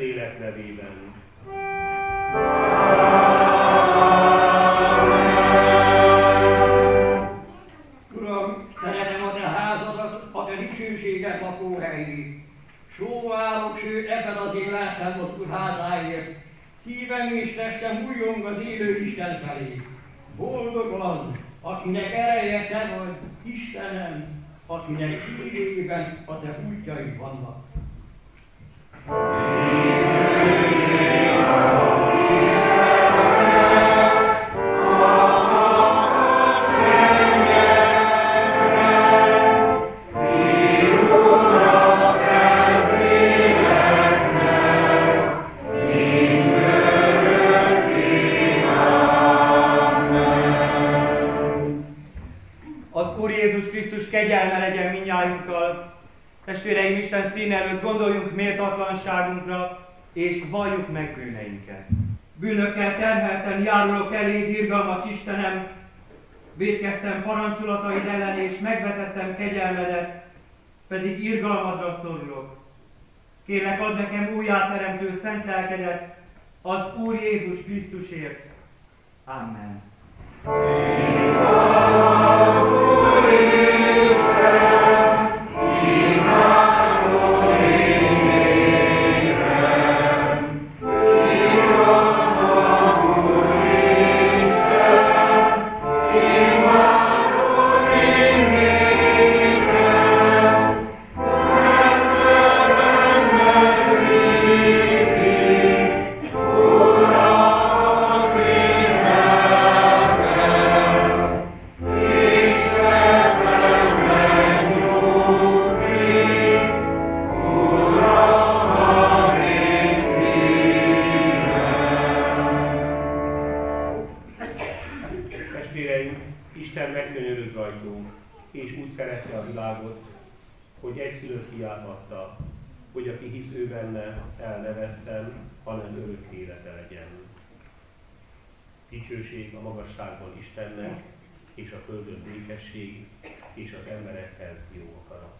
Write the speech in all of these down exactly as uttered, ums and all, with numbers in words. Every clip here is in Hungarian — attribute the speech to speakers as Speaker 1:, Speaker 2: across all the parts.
Speaker 1: Szentlélek nevében.
Speaker 2: Uram, szeretem a te házadat, a te dicsőséget lakóhelyét. Sóválok, sőt, ebben az én lelkem az Úr házáért. Szívem és testem újjong az élő Isten felé. Boldog az, akinek ereje te vagy, Istenem, akinek szívében a te útjaid vannak.
Speaker 3: Kegyelme legyen mindnyájunkkal. Testvéreim, Isten színe előtt gondoljunk méltatlanságunkra, és valljuk meg bűneinket. Bűnökkel terhelten járulok eléd, irgalmas Istenem, vétkeztem parancsolataid ellen, és megvetettem kegyelmedet, pedig irgalmadra szorulok. Kérlek, add nekem újjáteremtő szent lelkedet az Úr Jézus Krisztusért. Amen.
Speaker 1: Hogy egyszülött fiát adta, hogy aki hisz ő benne, el ne vesszen, hanem örök élete legyen. Dicsőség a magasságban Istennek, és a földön békesség, és az emberekhez jó akarat.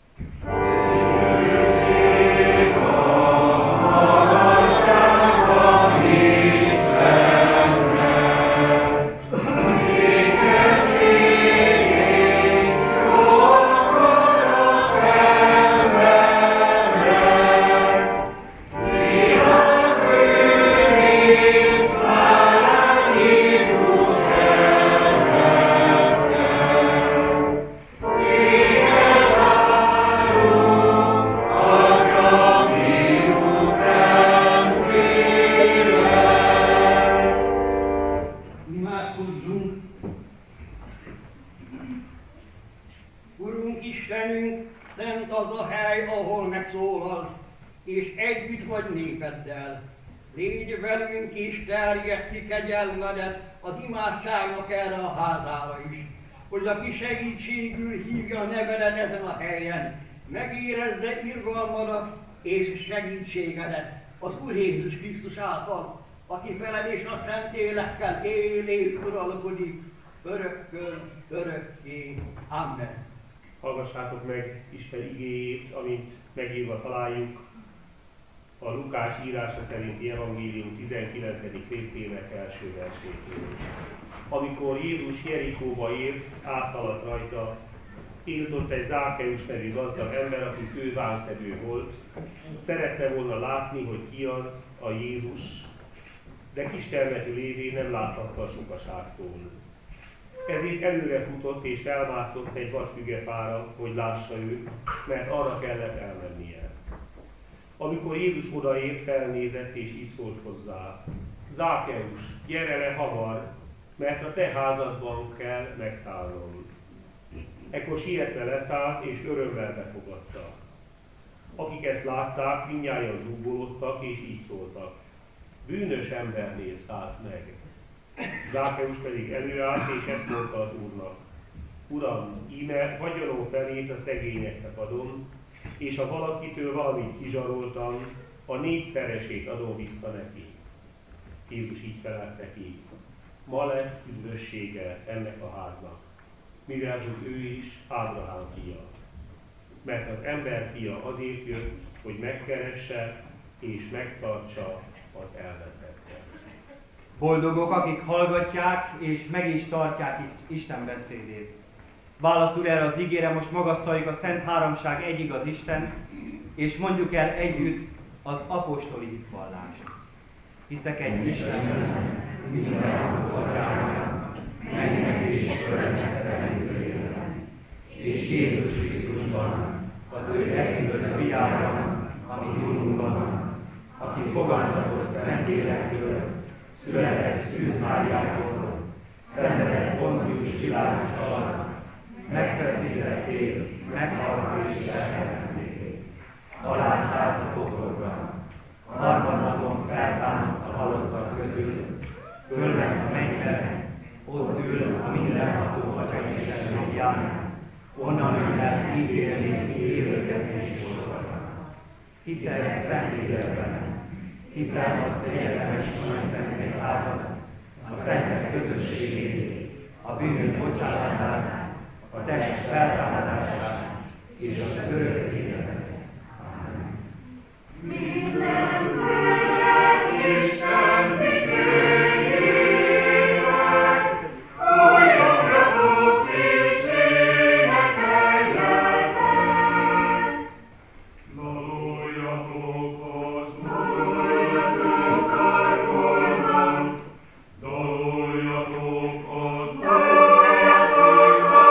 Speaker 2: Légy velünk is, terjeszd ki kegyelmedet az imádságnak erre a házára is, hogy aki segítségül hívja a nevedet ezen a helyen, megérezze irgalmadat és segítségedet az Úr Jézus Krisztus által, aki veled és a Szentlélekkel él és uralkodik örökkön, örökké. Amen.
Speaker 1: Hallgassátok meg Isten igéjét, amint megírva találjuk a Lukás írása szerinti evangélium tizenkilencedik részének első versétől. Amikor Jézus Jerikóba ért, áthaladt rajta, élt ott egy Zákeus nevű gazdag ember, aki kővámszedő volt. Szerette volna látni, hogy ki az, a Jézus, de kistermetű lévén nem láthatta a sokaságtól. Ezért előre futott és felmászott egy vadfügefára, hogy lássa őt, mert arra kellett elmennie. Amikor Jézus odaért, felnézett és így szólt hozzá: Zákeus, gyere le hamar, mert a te házadban kell megszállnom. Ekkor sietve leszállt és örömmel befogadta. Akik ezt látták, mindnyájan zúgolódtak és így szóltak: bűnös embernél szállt meg. Zákeus pedig előállt és ezt mondta az Úrnak: Uram, íme vagyonom felét a szegényeknek adom, és ha valakitől valamit kizsaroltam, a négyszeresét adom vissza neki. Jézus így felelt neki: ma lett üdvössége ennek a háznak, mivel hogy ő is Ábrahám fia. Mert az ember fia azért jött, hogy megkeresse, és megtartsa az elveszettet.
Speaker 3: Boldogok, akik hallgatják és meg is tartják Isten beszédét. Válaszul erre az igére most magasztaljuk a Szent Háromság egy igaz Isten, és mondjuk el együtt az apostoli hitvallást. Hiszek egy Istenben, mindenható Atyában, mennek és földnek teremtőjében, és Jézus Krisztusban, az ő eszközött fiában, ami Urunkban, aki fogantatott Szentlélektől, született Szűz Máriától, szenvedett Pontius Pilátus alatt, megfeszítették, meghalt és eltemették. Alászállt a pokolra, a harmadnapon feltámadt a halottak közül, fölment a mennybe, ott ül a mindenható Atya Isten jobbján, onnan ül el ítélni élőket és posztokat. Hiszen Szentlélekben, hiszen az egyetemes nagy egyházat, a szentek közösségét, a bűnök bocsánatát, a test feltámadását és az örök életet. Amen. Minden földön Isten dicsőjének, folyamodott és énekeljetek.
Speaker 4: Daloljatok az Úrnak az Úrnak, daloljatok az Úrnak.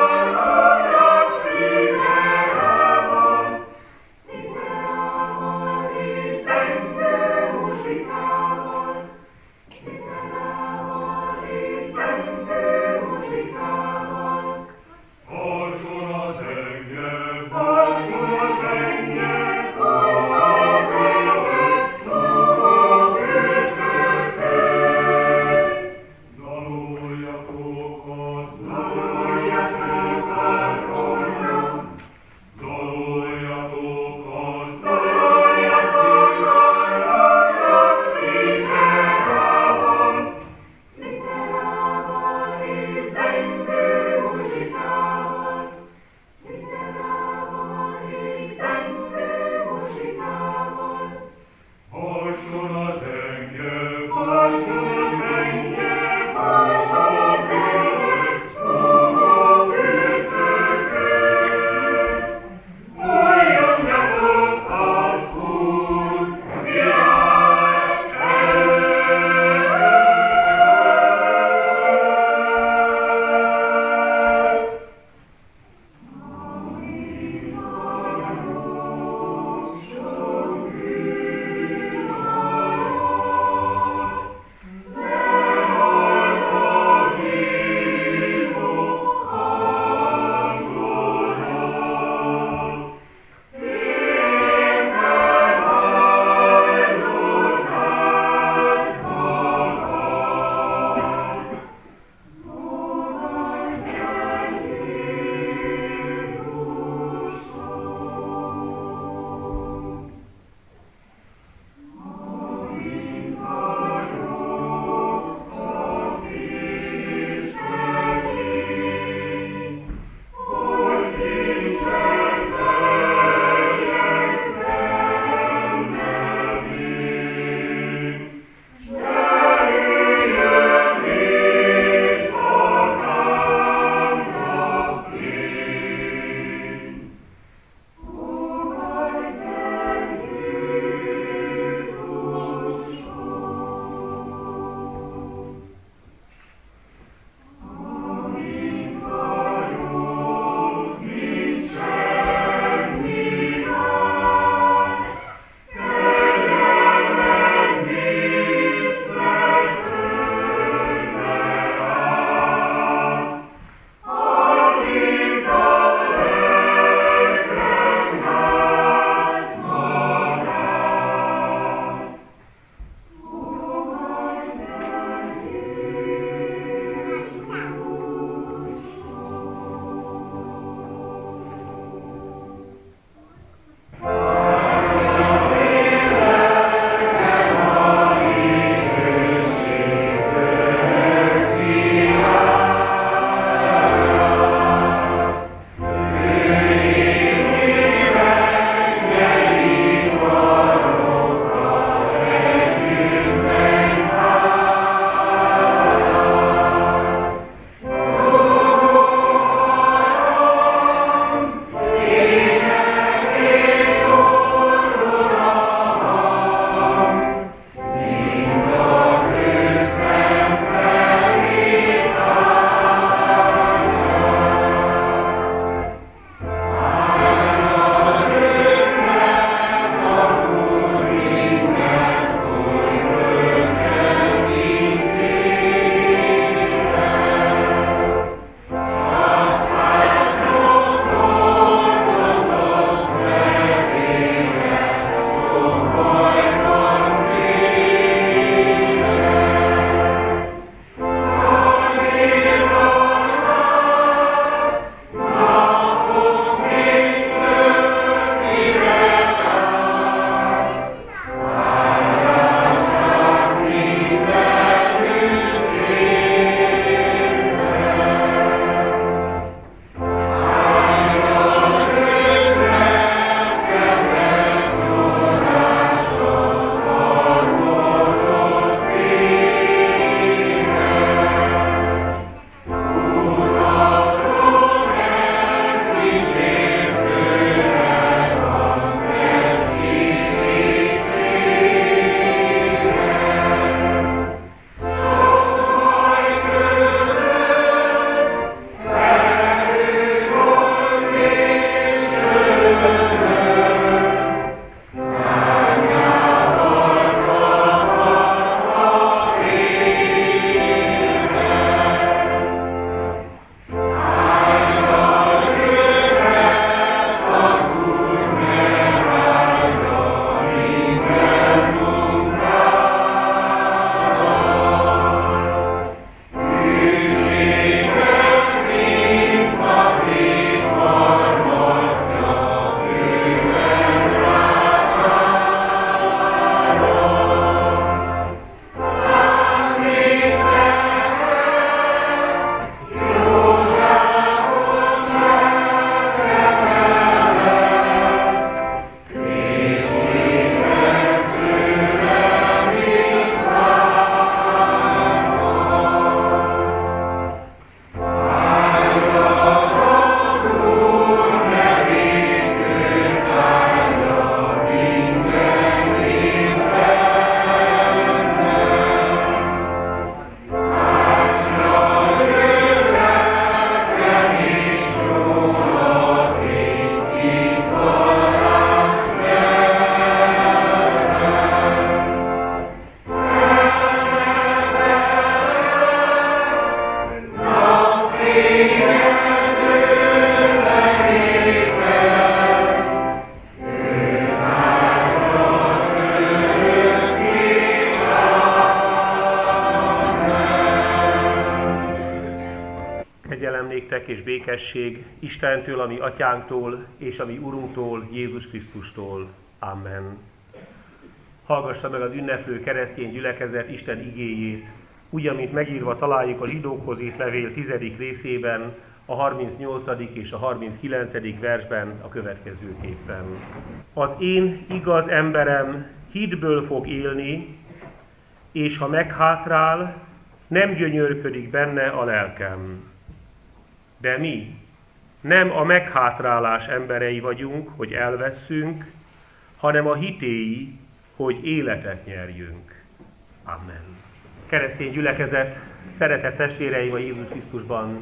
Speaker 1: békesség és békesség Istentől, a mi atyánktól, és a mi Urunktól, Jézus Krisztustól. Amen. Hallgassa meg az ünneplő keresztény gyülekezet Isten igéjét, úgy, amint megírva találjuk a Zsidókhoz írt levél tizedik részében, a harmincnyolcadik és a harminckilencedik versben a következőképpen. Az én igaz emberem hitből fog élni, és ha meghátrál, nem gyönyörködik benne a lelkem. De mi nem a meghátrálás emberei vagyunk, hogy elvesszünk, hanem a hitéi, hogy életet nyerjünk. Amen. Keresztény gyülekezet, szeretett testvéreim a Jézus Krisztusban,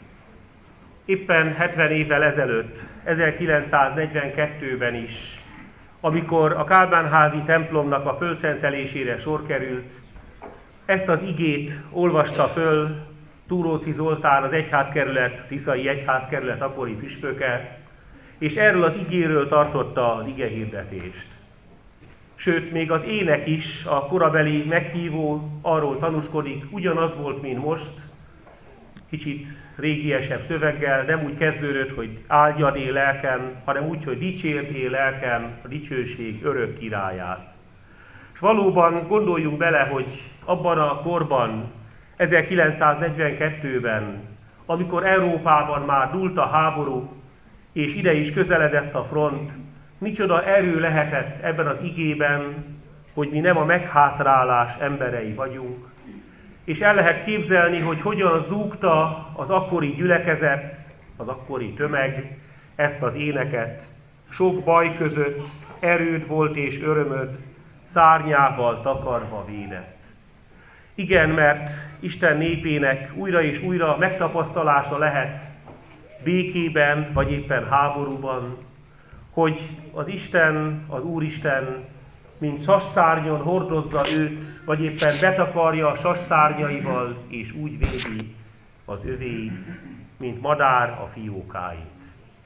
Speaker 1: éppen hetven évvel ezelőtt, ezerkilencszáznegyvenkettőben is, amikor a Kálmán-házi templomnak a fölszentelésére sor került, ezt az igét olvasta föl Túróczi Zoltán, az egyházkerület, Tiszai egyházkerület akkori püspöke, és erről az igéről tartotta az igehirdetést. Sőt, még az ének is, a korabeli meghívó arról tanúskodik, ugyanaz volt, mint most, kicsit régiesebb szöveggel, nem úgy kezdődött, hogy áldjad én lelkem, hanem úgy, hogy dicsérd én lelkem a dicsőség örök királyát. És valóban gondoljunk bele, hogy abban a korban, ezerkilencszáznegyvenkettőben, amikor Európában már dúlt a háború, és ide is közeledett a front, micsoda erő lehetett ebben az igében, hogy mi nem a meghátrálás emberei vagyunk. És el lehet képzelni, hogy hogyan zúgta az akkori gyülekezet, az akkori tömeg ezt az éneket. Sok baj között erőd volt és örömöd, szárnyával takarva védett. Igen, mert Isten népének újra és újra megtapasztalása lehet békében, vagy éppen háborúban, hogy az Isten, az Úristen, mint sasszárnyon hordozza őt, vagy éppen betakarja a sasszárnyaival, és úgy védi az övéit, mint madár a fiókáit.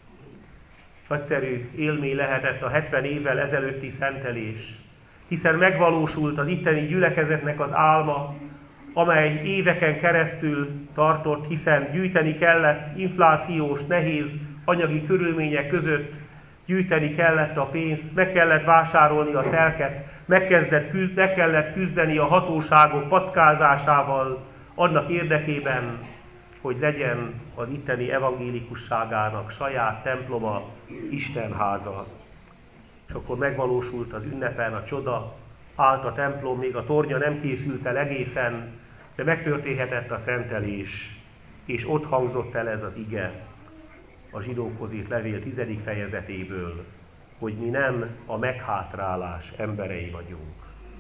Speaker 1: Nagyszerű élmény lehetett a hetven évvel ezelőtti szentelés, hiszen megvalósult az itteni gyülekezetnek az álma, amely éveken keresztül tartott, hiszen gyűjteni kellett inflációs, nehéz anyagi körülmények között, gyűjteni kellett a pénzt, meg kellett vásárolni a telket, meg, küzd, meg kellett küzdeni a hatóságok packázásával, annak érdekében, hogy legyen az itteni evangélikusságának saját temploma, Istenháza. És akkor megvalósult az ünnepen a csoda, állt a templom, még a tornya nem készült el egészen, de megtörténhetett a szentelés, és ott hangzott el ez az ige a Zsidókhoz írt levél tizedik fejezetéből, hogy mi nem a meghátrálás emberei vagyunk.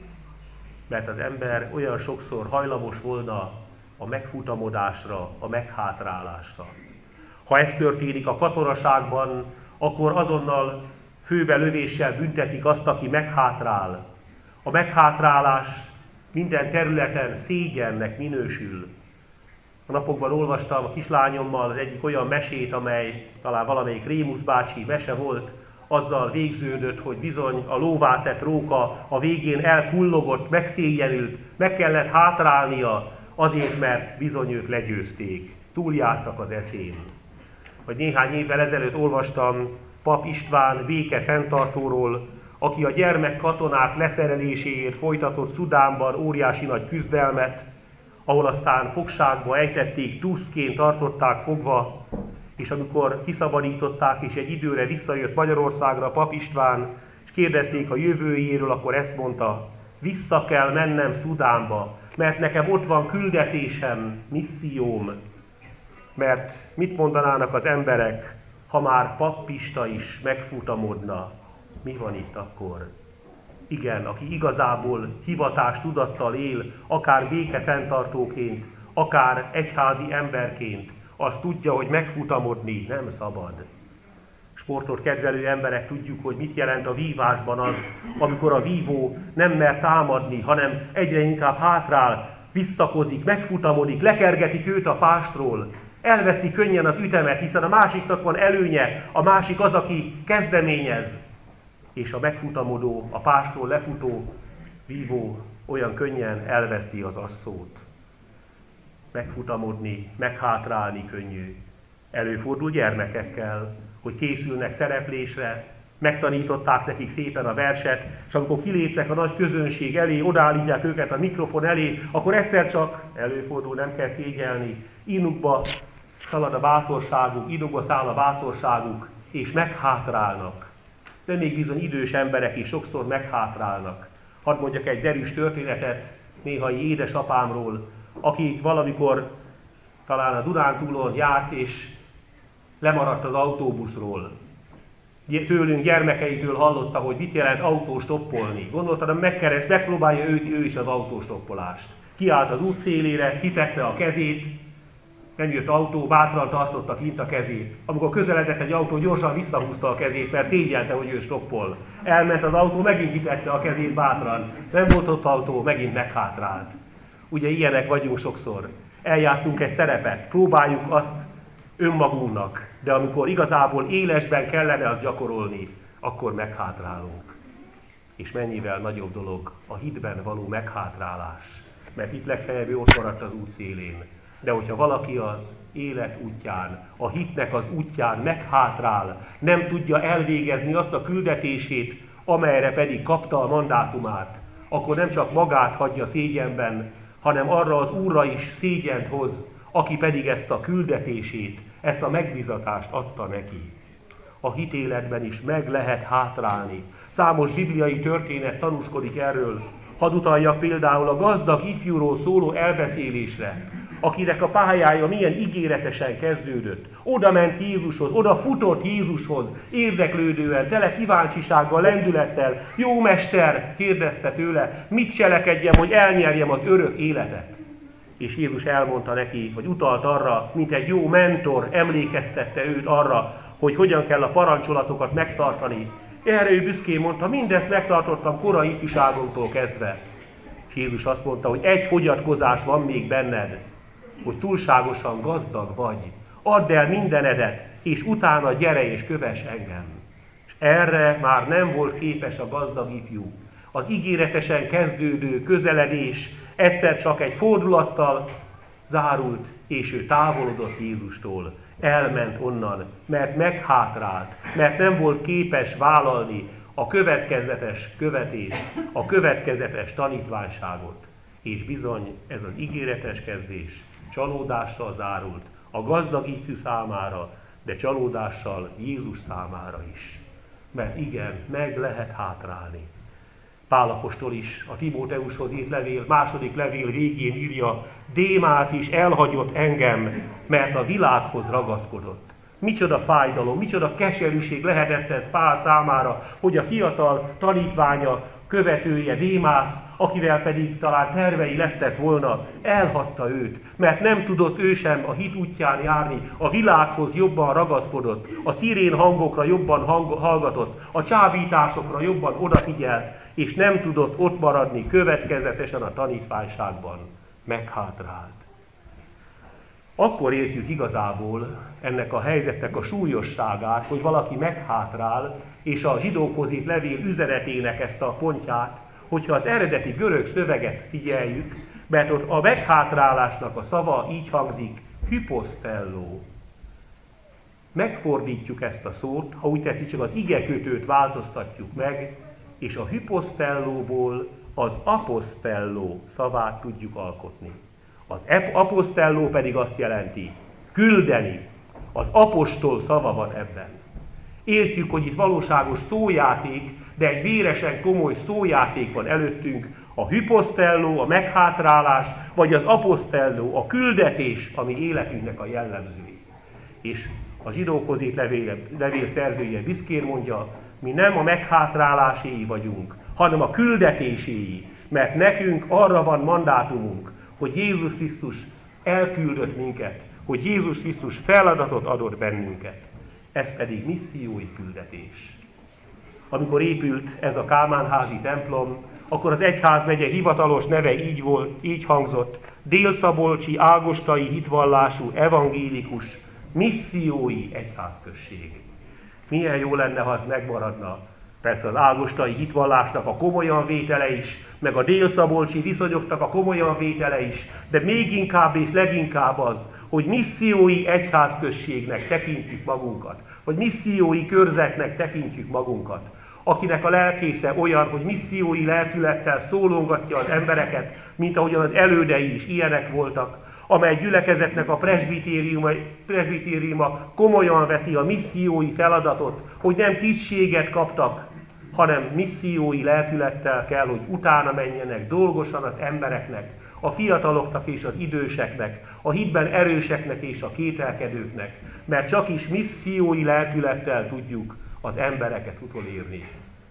Speaker 1: Mert az ember olyan sokszor hajlamos volna a megfutamodásra, a meghátrálásra. Ha ez történik a katonaságban, akkor azonnal főbe lövéssel büntetik azt, aki meghátrál. A meghátrálás minden területen szégyennek minősül. A napokban olvastam a kislányommal az egyik olyan mesét, amely talán valamelyik Rémusz bácsi mese volt, azzal végződött, hogy bizony a lóvá tett róka a végén elkullogott, megszégyenült, meg kellett hátrálnia azért, mert bizony ők legyőzték, túljártak az eszén. Vagy néhány évvel ezelőtt olvastam Pap István béke fenntartóról, aki a gyermekkatonák leszereléséért folytatott Szudánban óriási nagy küzdelmet, ahol aztán fogságba ejtették, túszként tartották fogva, és amikor kiszabadították, és egy időre visszajött Magyarországra Pap István, és kérdezték a jövőjéről, akkor ezt mondta: vissza kell mennem Szudánba, mert nekem ott van küldetésem, misszióm. Mert mit mondanának az emberek, ha már Pap Pista is megfutamodna? Mi van itt akkor? Igen, aki igazából hivatás tudattal él, akár békefenntartóként, akár egyházi emberként, az tudja, hogy megfutamodni nem szabad. Sportot kedvelő emberek tudjuk, hogy mit jelent a vívásban az, amikor a vívó nem mer támadni, hanem egyre inkább hátrál, visszakozik, megfutamodik, lekergetik őt a pástról, elveszi könnyen az ütemet, hiszen a másiknak van előnye, a másik az, aki kezdeményez, és a megfutamodó, a pástról lefutó vívó olyan könnyen elveszti az asszót. Megfutamodni, meghátrálni könnyű, Előfordul gyermekekkel, hogy készülnek szereplésre, megtanították nekik szépen a verset, és amikor kilépnek a nagy közönség elé, odaállítják őket a mikrofon elé, akkor egyszer csak előfordul, nem kell szégyelni, inukba szalad a bátorságuk, inukba száll a bátorságuk, és meghátrálnak. De még bizony idős emberek is sokszor meghátrálnak. Hadd mondjak egy derűs történetet néhai édesapámról, aki valamikor talán a Dunántúlon járt, és lemaradt az autóbuszról. Tőlünk, gyermekeitől hallotta, hogy mit jelent autóstoppolni. Gondolta, hogy megkeres, megpróbálja ő, ő is az autóstoppolást. Kiállt az út szélére, kitette a kezét, nem jött autó, bátran tartotta kint a kezét. Amikor közeledett egy autó, gyorsan visszahúzta a kezét, mert szégyelte, hogy ő stoppol. Elment az autó, megint kitette a kezét bátran. Nem volt ott autó, megint meghátrált. Ugye ilyenek vagyunk sokszor. Eljátszunk egy szerepet, próbáljuk azt önmagunknak, de amikor igazából élesben kellene azt gyakorolni, akkor meghátrálunk. És mennyivel nagyobb dolog a hitben való meghátrálás, mert itt legfeljebb ő ott maradt az út szélén. De hogyha valaki az élet útján, a hitnek az útján meghátrál, nem tudja elvégezni azt a küldetését, amelyre pedig kapta a mandátumát, akkor nem csak magát hagyja szégyenben, hanem arra az Úrra is szégyent hoz, aki pedig ezt a küldetését, ezt a megbízatást adta neki. A hitéletben is meg lehet hátrálni. Számos bibliai történet tanúskodik erről. Hadd utaljak például a gazdag ifjúról szóló elbeszélésre, akinek a pályája milyen ígéretesen kezdődött. Oda ment Jézushoz, oda futott Jézushoz, érdeklődően, tele kíváncsisággal, lendülettel. Jó mester, kérdezte tőle, mit cselekedjem, hogy elnyerjem az örök életet. És Jézus elmondta neki, hogy utalt arra, mint egy jó mentor, emlékeztette őt arra, hogy hogyan kell a parancsolatokat megtartani. Erre ő büszkén mondta, mindezt megtartottam korai ifjúságomtól kezdve. És Jézus azt mondta, hogy egy fogyatkozás van még benned, hogy túlságosan gazdag vagy. Add el mindenedet, és utána gyere és kövess engem. És erre már nem volt képes a gazdag ifjú. Az ígéretesen kezdődő közeledés egyszer csak egy fordulattal zárult, és ő távolodott Jézustól. Elment onnan, mert meghátrált, mert nem volt képes vállalni a következetes követést, a következetes tanítványságot. És bizony ez az ígéretes kezdés csalódással zárult a gazdag ifjú számára, de csalódással Jézus számára is. Mert igen, meg lehet hátrálni. Pál apostol is a Timóteushoz írt levél, második levél végén írja, Démász is elhagyott engem, mert a világhoz ragaszkodott. Micsoda fájdalom, micsoda keserűség lehetett ez Pál számára, hogy a fiatal tanítványa, követője Démász, akivel pedig talán tervei lettek volna, elhagyta őt, mert nem tudott ő sem a hit útján járni, a világhoz jobban ragaszkodott, a szirén hangokra jobban hang- hallgatott, a csábításokra jobban odafigyelt, és nem tudott ott maradni következetesen a tanítványságban. Meghátrált. Akkor értjük igazából ennek a helyzetnek a súlyosságát, hogy valaki meghátrál, és a zsidókhoz írt levél üzenetének ezt a pontját, hogyha az eredeti görög szöveget figyeljük, mert ott a meghátrálásnak a szava így hangzik, hyposztelló. Megfordítjuk ezt a szót, ha úgy tetszik, csak az igekötőt változtatjuk meg, és a hyposztellóból az aposztelló szavát tudjuk alkotni. Az aposztelló pedig azt jelenti, küldeni. Az apostol szava van ebben. Értjük, hogy itt valóságos szójáték, de egy véresen komoly szójáték van előttünk, a hyposztelló, a meghátrálás, vagy az aposztelló, a küldetés, ami életünknek a jellemzői. És a zsidókhoz írt levél, levél szerzője büszkén mondja, mi nem a meghátráláséi vagyunk, hanem a küldetéséi, mert nekünk arra van mandátumunk, hogy Jézus Krisztus elküldött minket, hogy Jézus Krisztus feladatot adott bennünket. Ez pedig missziói küldetés. Amikor épült ez a Kálmán-házi templom, akkor az egyházmegye hivatalos neve így volt, így hangzott, Dél-Szabolcsi ágostai hitvallású evangélikus missziói egyházközség. Milyen jó lenne, ha ez megmaradna. Persze az ágostai hitvallásnak a komolyan vétele is, meg a dél-szabolcsi viszonyoknak a komolyan vétele is, de még inkább és leginkább az, hogy missziói egyházközségnek tekintjük magunkat, vagy missziói körzetnek tekintjük magunkat, akinek a lelkésze olyan, hogy missziói lelkülettel szólongatja az embereket, mint ahogyan az elődei is ilyenek voltak, amely gyülekezetnek a presbitériuma, presbitériuma komolyan veszi a missziói feladatot, hogy nem tisztséget kaptak, hanem missziói lelkülettel kell, hogy utána menjenek dolgosan az embereknek, a fiataloknak és az időseknek, a hitben erőseknek és a kételkedőknek, mert csak is missziói lelkülettel tudjuk az embereket utolérni.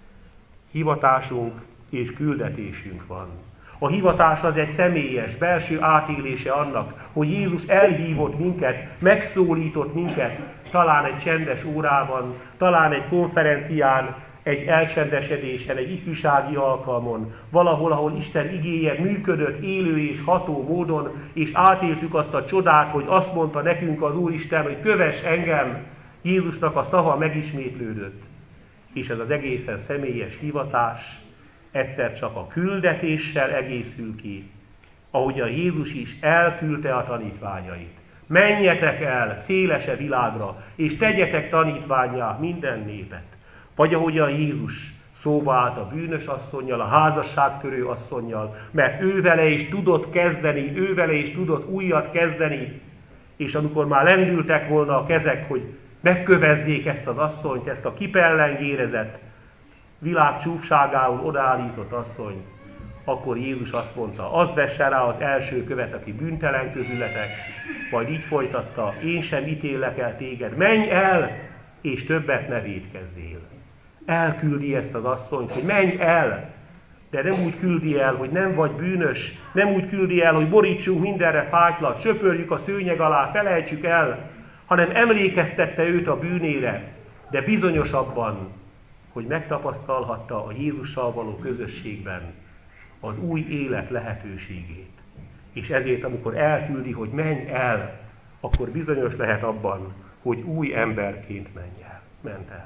Speaker 1: Hivatásunk és küldetésünk van. A hivatás az egy személyes, belső átélése annak, hogy Jézus elhívott minket, megszólított minket, talán egy csendes órában, talán egy konferencián, egy elcsendesedésen, egy ifjúsági alkalmon, valahol, ahol Isten igéje működött élő és ható módon, és átéltük azt a csodát, hogy azt mondta nekünk az Úristen, hogy kövess engem, Jézusnak a szava megismétlődött. És ez az egészen személyes hivatás egyszer csak a küldetéssel egészül ki, ahogy a Jézus is elküldte a tanítványait. Menjetek el szélese világra, és tegyetek tanítvánnyá minden népet. Vagy ahogyan Jézus szóba állt a bűnös asszonnyal, a házasságtörő asszonnyal, mert ővele is tudott kezdeni, ővele is tudott újat kezdeni, és amikor már lendültek volna a kezek, hogy megkövezzék ezt az asszonyt, ezt a kipellengérezett, világ csúfságául odaállított asszonyt, akkor Jézus azt mondta, az vesse rá az első követ, aki bűntelen közületek, majd így folytatta, én sem ítélek el téged, menj el, és többet ne vétkezzél. Elküldi ezt az asszonyt, hogy menj el, de nem úgy küldi el, hogy nem vagy bűnös, nem úgy küldi el, hogy borítsunk mindenre fájtlat, söpörjük a szőnyeg alá, felejtsük el, hanem emlékeztette őt a bűnére, de bizonyosabban, hogy megtapasztalhatta a Jézussal való közösségben az új élet lehetőségét. És ezért, amikor elküldi, hogy menj el, akkor bizonyos lehet abban, hogy új emberként menj el, ment el.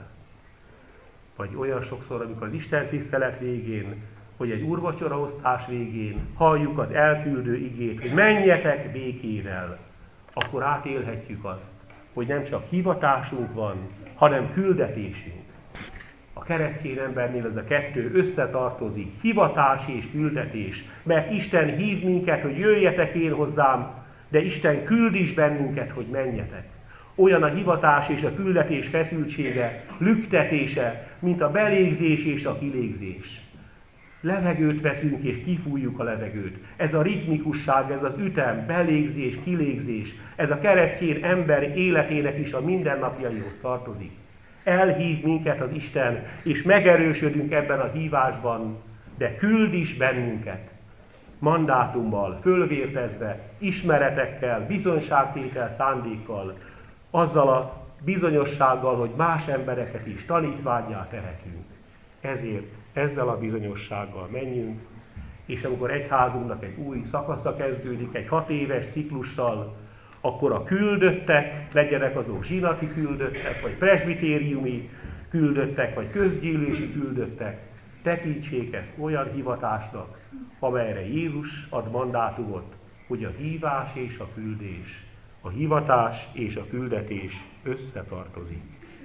Speaker 1: Vagy olyan sokszor, amikor az Isten tisztelet végén, hogy egy úrvacsoraosztás végén halljuk az elküldő igét, hogy menjetek békével, akkor átélhetjük azt, hogy nem csak hivatásunk van, hanem küldetésünk. A keresztény embernél ez a kettő összetartozik, hivatás és küldetés, mert Isten hív minket, hogy jöjjetek én hozzám, de Isten küld is bennünket, hogy menjetek. Olyan a hivatás és a küldetés feszültsége, lüktetése, mint a belégzés és a kilégzés. Levegőt veszünk és kifújjuk a levegőt. Ez a ritmikusság, ez az ütem, belégzés, kilégzés, ez a keresztény ember életének is a mindennapjaihoz tartozik. Elhív minket az Isten, és megerősödünk ebben a hívásban, de küld is bennünket. Mandátummal, fölvértezve, ismeretekkel, bizonyságtétel szándékkal, azzal a bizonyossággal, hogy más embereket is tanítvánnyá tehetünk. Ezért ezzel a bizonyossággal menjünk, és amikor egyházunknak egy új szakasza kezdődik, egy hat éves ciklussal, akkor a küldöttek, legyenek azok zsinati küldöttek, vagy presbitériumi küldöttek, vagy közgyűlési küldöttek, tekintsék ezt olyan hivatásnak, amelyre Jézus ad mandátumot, hogy a hívás és a küldés, a hivatás és a küldetés összetartozik.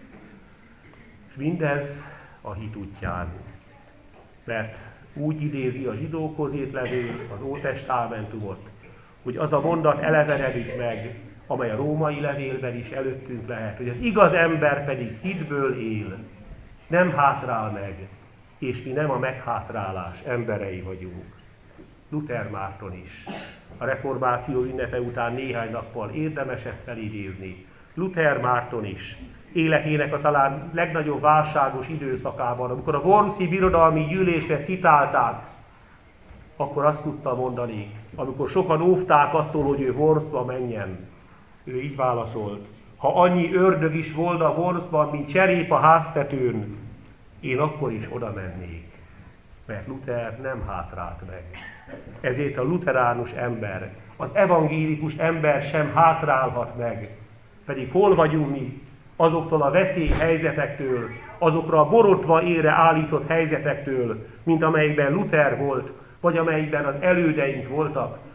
Speaker 1: És mindez a hit útján, mert úgy idézi a zsidókhoz írt levél, az Ótestamentumot, hogy az a mondat elevenedik meg, amely a római levélben is előttünk lehet, hogy az igaz ember pedig hitből él, nem hátrál meg, és mi nem a meghátrálás emberei vagyunk. Luther Márton is. A reformáció ünnepe után néhány nappal érdemes ezt felidézni. Luther Márton is. Életének a talán legnagyobb válságos időszakában, amikor a Wormsi Birodalmi Gyűlésre citálták, akkor azt tudta mondani, amikor sokan óvták attól, hogy ő Wormsba menjen. Ő így válaszolt, ha annyi ördög is volna Wormsban, mint cserép a háztetőn, én akkor is oda mennék. Mert Luther nem hátrált meg. Ezért a luteránus ember, az evangélikus ember sem hátrálhat meg. Pedig hol vagyunk mi? Azoktól a veszélyhelyzetektől, azokra a borotva ére állított helyzetektől, mint amelyikben Luther volt, vagy amelyikben az elődeink voltak,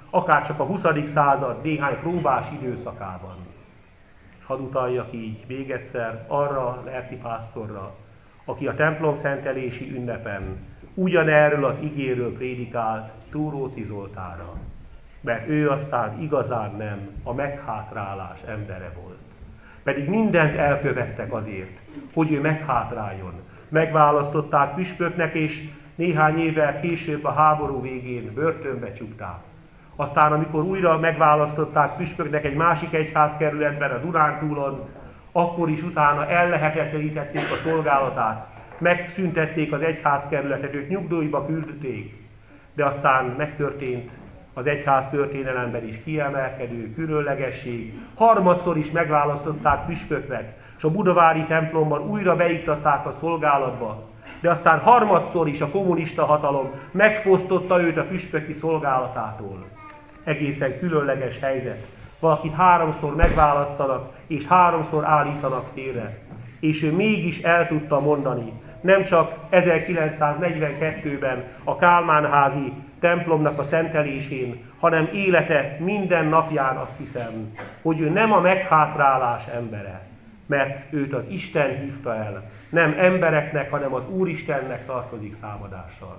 Speaker 1: akár csak a huszadik század néhány próbás időszakában. Hadd utaljak így még egyszer arra a lelkipásztorra, aki a templom szentelési ünnepen ugyanerről az igéről prédikált Túróczi Zoltánra, mert ő aztán igazán nem a meghátrálás embere volt. Pedig mindent elkövettek azért, hogy ő meghátráljon. Megválasztották püspöknek, és néhány évvel később a háború végén börtönbe csukták. Aztán, amikor újra megválasztották püspöknek egy másik egyházkerületben a Dunántúlon, akkor is utána ellehetetlenítették a szolgálatát, megszüntették az egyházkerületet, őt nyugdíjba küldték, de aztán megtörtént az egyház történelemben is kiemelkedő különlegesség. Harmadszor is megválasztották püspöknek, és a budavári templomban újra beiktatták a szolgálatba, de aztán harmadszor is a kommunista hatalom megfosztotta őt a püspöki szolgálatától. Egészen különleges helyzet. Valakit háromszor megválasztanak, és háromszor állítanak félre. És ő mégis el tudta mondani, nem csak ezerkilencszáznegyvenkettőben a Kálmán-házi templomnak a szentelésén, hanem élete minden napján azt hiszem, hogy ő nem a meghátrálás embere, mert őt az Isten hívta el, nem embereknek, hanem az Úristennek tartozik számadással.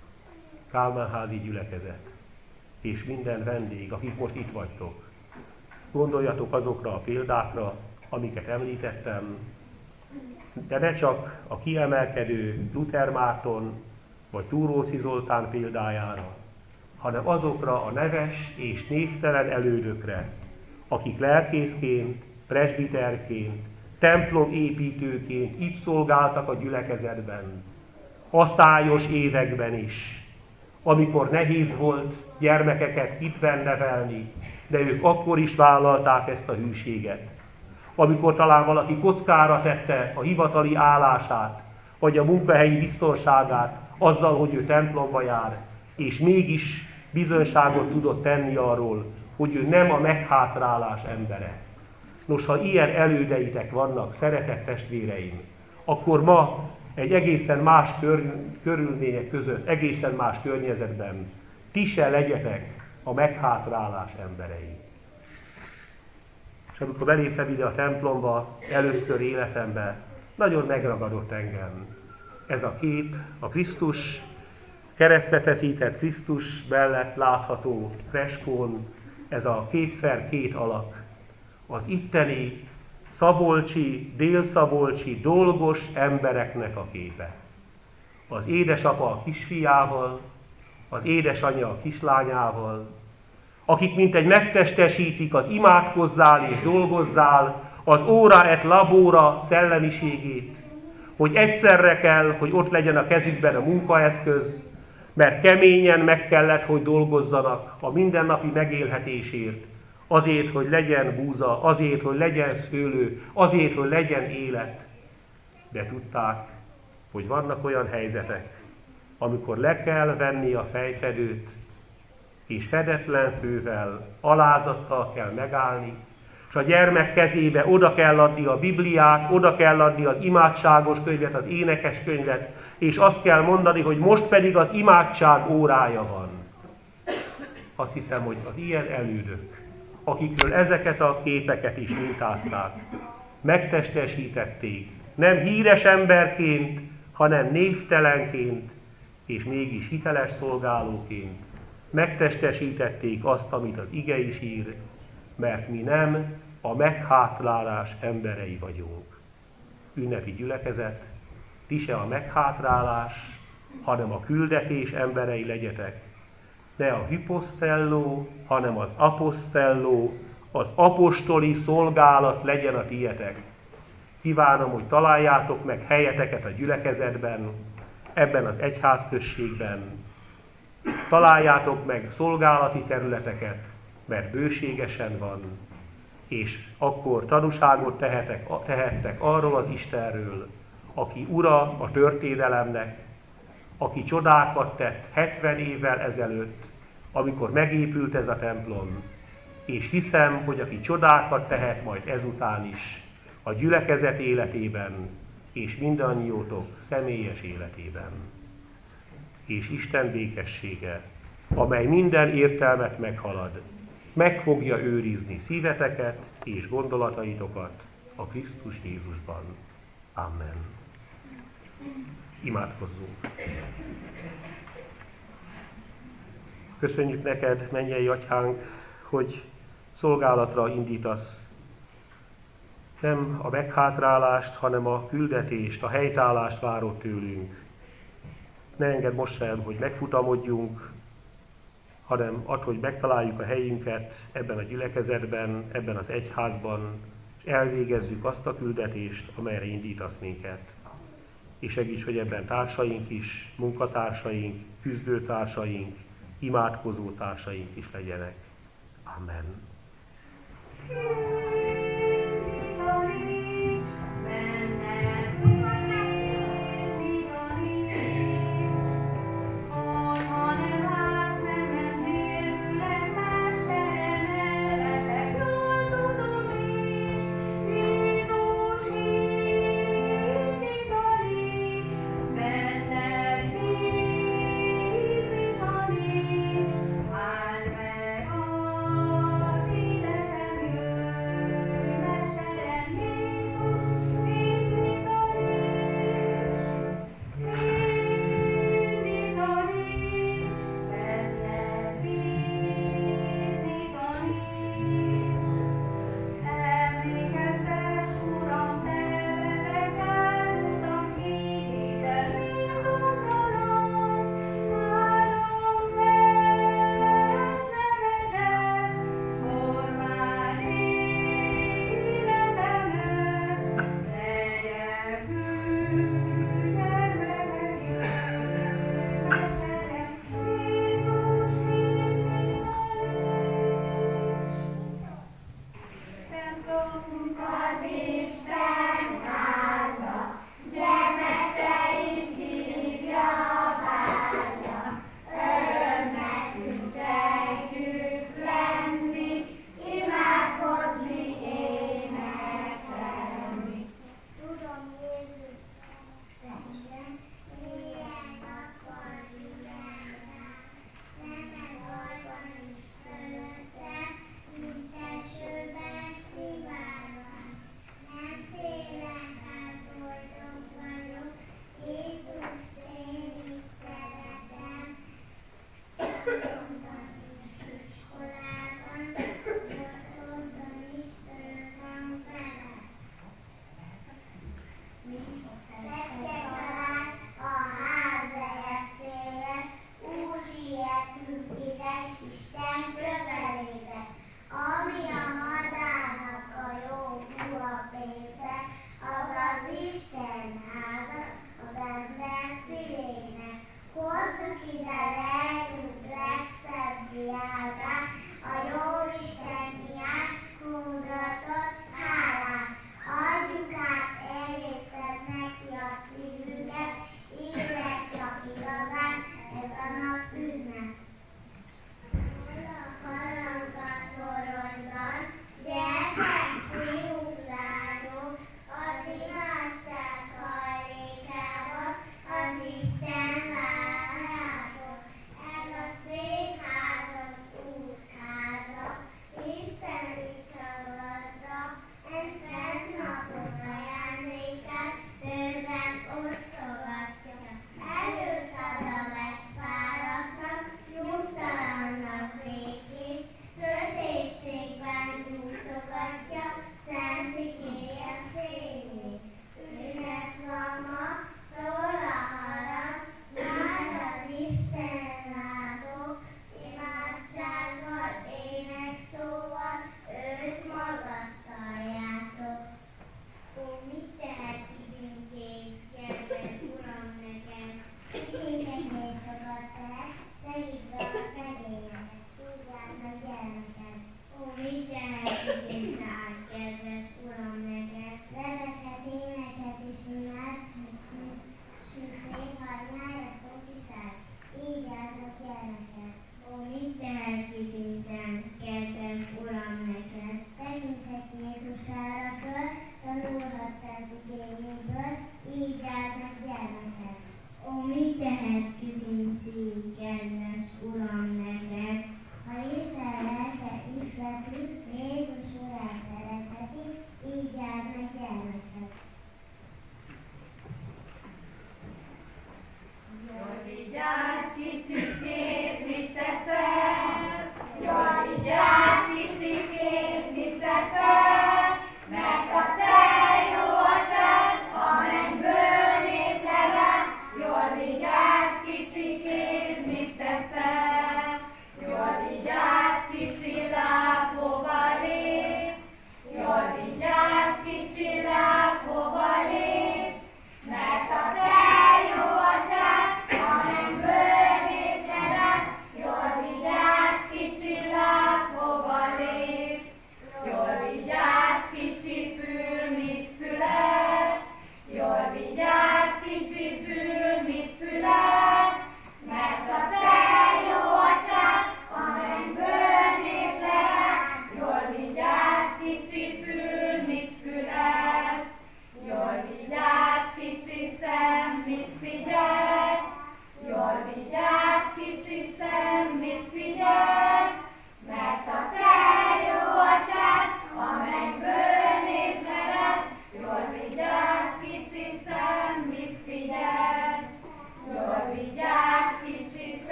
Speaker 1: Kálmán-házi gyülekezet, és minden vendég, akik most itt vagytok, gondoljatok azokra a példákra, amiket említettem, de ne csak a kiemelkedő Luther Márton vagy Túróczi Zoltán példájára, hanem azokra a neves és névtelen elődökre, akik lelkészként, presbiterként, templomépítőként itt szolgáltak a gyülekezetben, aszályos években is, amikor nehéz volt gyermekeket hitben nevelni, de ők akkor is vállalták ezt a hűséget. Amikor talán valaki kockára tette a hivatali állását, vagy a munkahelyi biztonságát azzal, hogy ő templomba jár, és mégis bizonyságot tudott tenni arról, hogy ő nem a meghátrálás embere. Nos, ha ilyen elődeitek vannak, szeretett testvéreim, akkor ma egy egészen más kör, körülmények között, egészen más környezetben ti se legyetek a meghátrálás emberei. És amikor beléptem ide a templomba, először életemben, nagyon megragadott engem ez a kép, a Krisztus, keresztre feszített Krisztus mellett látható freskón, ez a kétszer két alak, az itteni szabolcsi, délszabolcsi dolgos embereknek a képe. Az édesapa a kisfiával, az édesanyja a kislányával, akik mintegy megtestesítik az imádkozzál és dolgozzál, az óra et labóra szellemiségét, hogy egyszerre kell, hogy ott legyen a kezükben a munkaeszköz, mert keményen meg kellett, hogy dolgozzanak a mindennapi megélhetésért, azért, hogy legyen búza, azért, hogy legyen szőlő, azért, hogy legyen élet. De tudták, hogy vannak olyan helyzetek, amikor le kell venni a fejfedőt, és fedetlen fővel, alázattal kell megállni, és a gyermek kezébe oda kell adni a Bibliát, oda kell adni az imádságos könyvet, az énekes könyvet, és azt kell mondani, hogy most pedig az imádság órája van. Azt hiszem, hogy az ilyen elődök, akikről ezeket a képeket is mintázták, megtestesítették, nem híres emberként, hanem névtelenként, és mégis hiteles szolgálóként, megtestesítették azt, amit az ige is ír, mert mi nem a meghátrálás emberei vagyunk. Ünnepi gyülekezet, ti se a meghátrálás, hanem a küldetés emberei legyetek. Ne a hyposztelló, hanem az aposztelló, az apostoli szolgálat legyen a tietek. Kívánom, hogy találjátok meg helyeteket a gyülekezetben, ebben az egyházközségben. Találjátok meg szolgálati területeket, mert bőségesen van, és akkor tanúságot tehetek, tehettek arról az Istenről, aki ura a történelemnek, aki csodákat tett hetven évvel ezelőtt, amikor megépült ez a templom, és hiszem, hogy aki csodákat tehet majd ezután is, a gyülekezet életében, és mindannyiótok személyes életében. És Isten békessége, amely minden értelmet meghalad, meg fogja őrizni szíveteket és gondolataitokat a Krisztus Jézusban. Amen. Imádkozzunk. Köszönjük neked, mennyei Atyánk, hogy szolgálatra indítasz. Nem a meghátrálást, hanem a küldetést, a helytállást várod tőlünk. Ne engedd most sem, hogy megfutamodjunk, hanem add, hogy megtaláljuk a helyünket ebben a gyülekezetben, ebben az egyházban, és elvégezzük azt a küldetést, amelyre indítasz minket. És segíts, hogy ebben társaink is, munkatársaink, küzdőtársaink, imádkozó társaink is legyenek. Amen.
Speaker 5: Áld meg az életem jövő.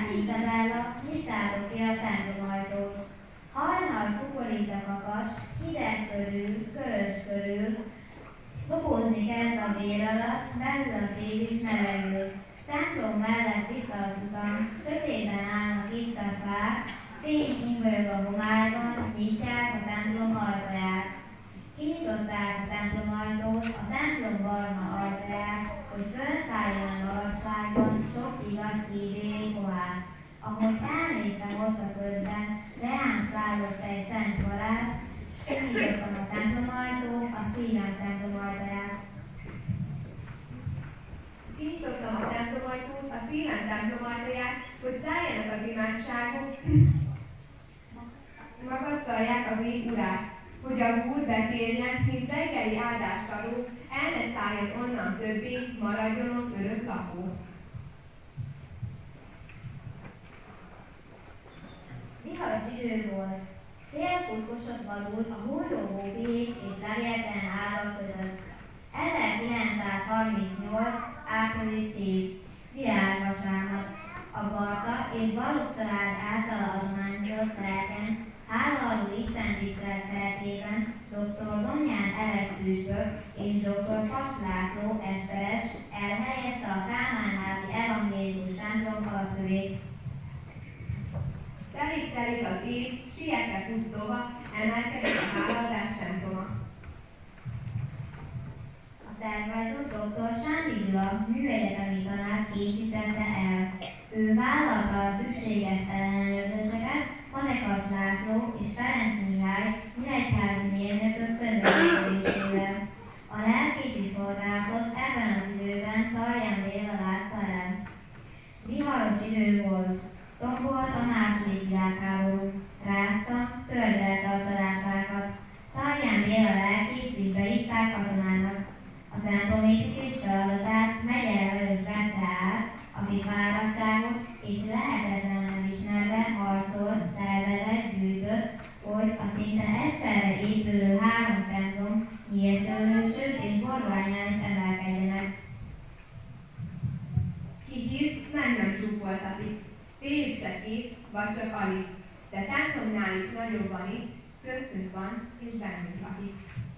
Speaker 5: Izabella, nyissátok ki a templomajtót. Hajnal kukorít a kakas, hideg körül, körös körül, lobózni kezd a vér alatt, belül a szív is melegül. Templom mellett vissza az utam, sötétben állnak itt a fák, fény ingölyög a homályban, nyitják a templom ajtaját. Kinyitották a templomajtót, a templom barna ajtaját, hogy fölszálljon a magasságban sok igaz szívéli pohár. Ahogy elnéztem ott a ködben, reám szállott egy szent varázs, s kinyitottam a templomajtót, a szívem templomajtaját.
Speaker 6: Kinyitottam a templomajtót, a szívem templomajtaját, hogy szálljanak az imádságok, magasztalják az én urát, hogy az Úr betérjen, mint reggeli áldást adó, el ne szálljon onnan többé, maradjon ott örök lakó.
Speaker 5: Viharos idő volt. Szélfutkosot vadult a hullogó bék és levéltelen ágak között. ezerkilencszázharmincnyolc. április tíz. Virágvasárnap. A Barta és Balogh család által adományozott lelken, hálaadó Isten tisztelet keretében doktor Domján Elek püspök és doktor Pass László esperes elhelyezte a Kálmán-házi evangélikus templom alapkövét.
Speaker 6: Telik-telik az év, sietve pusztulva emelkedik a hálaadás temploma.
Speaker 5: A tervezőt doktor Sándi Gyula műegyetemi tanár készítette el. Ő vállalta a szükséges ellenőrzéseket Fazekas László és Ferenc Mihály nyíregyházi mérnökök közreműködésével. A lelkészi szolgálatot ebben az időben Tarján Béla látta el. Viharos idő volt. Tombolt a második világháború. Rázta, tördelte a családfákat. Tarján Béla lelkész is beívták katonának. A templomépítés feladatát Megyere Lajos vette át, aki fáradtságot és lehetetlenül ismerve harcolt, szervezett, gyűjtött, hogy a szinte egyszerre épülő három templom Nyírszőlősön és Borványán is emelkedjenek.
Speaker 6: Ki hisz, meg nem csúfoltatik. Félig se kép, vagy csak alig. De templomnál is nagyobb van itt, köztünk van, és bennünk lakik.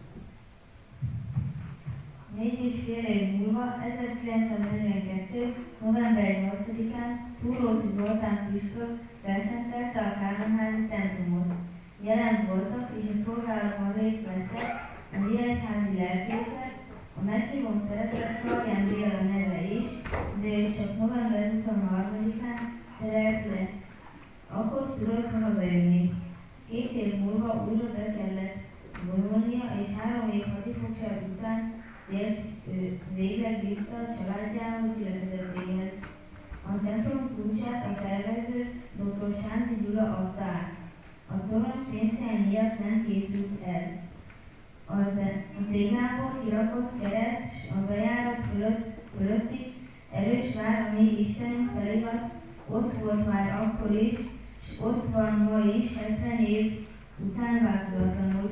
Speaker 5: Négy és fél év múlva, ezerkilencszáznegyvenkettő. november nyolcadikán Túróczy Zoltán püspök felszentelte a Kálmán-házi templomot. Jelen voltak és a szolgálatban részt vettek a nyíregyházi lelkészek, a meghívón szerepelt Tarján Béla neve is, de ő csak november huszonharmadikán szerelt le. Akkor tudott hazajönni. Két év múlva újra be kellett vonulnia, és három év hadifogság után tért végleg vissza a családjához, gyülekezetéhez. A templom kulcsát a tervező doktor Sándi Gyula adta át. A torony pénzhiány miatt nem készült el. A, de, a téglából kirakott kereszt s a bejárat fölött, fölötti erős vár, ami Istenünk felirat, ott volt már akkor is, s ott van ma is, hetven év után változatlanul.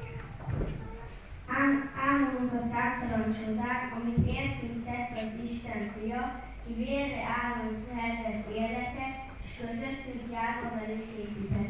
Speaker 7: Ámulunk a számtalan csodák, amit értünk tett az Isten fia, ki vérre állon szerzett érdeket, s közöttük járva velük épített.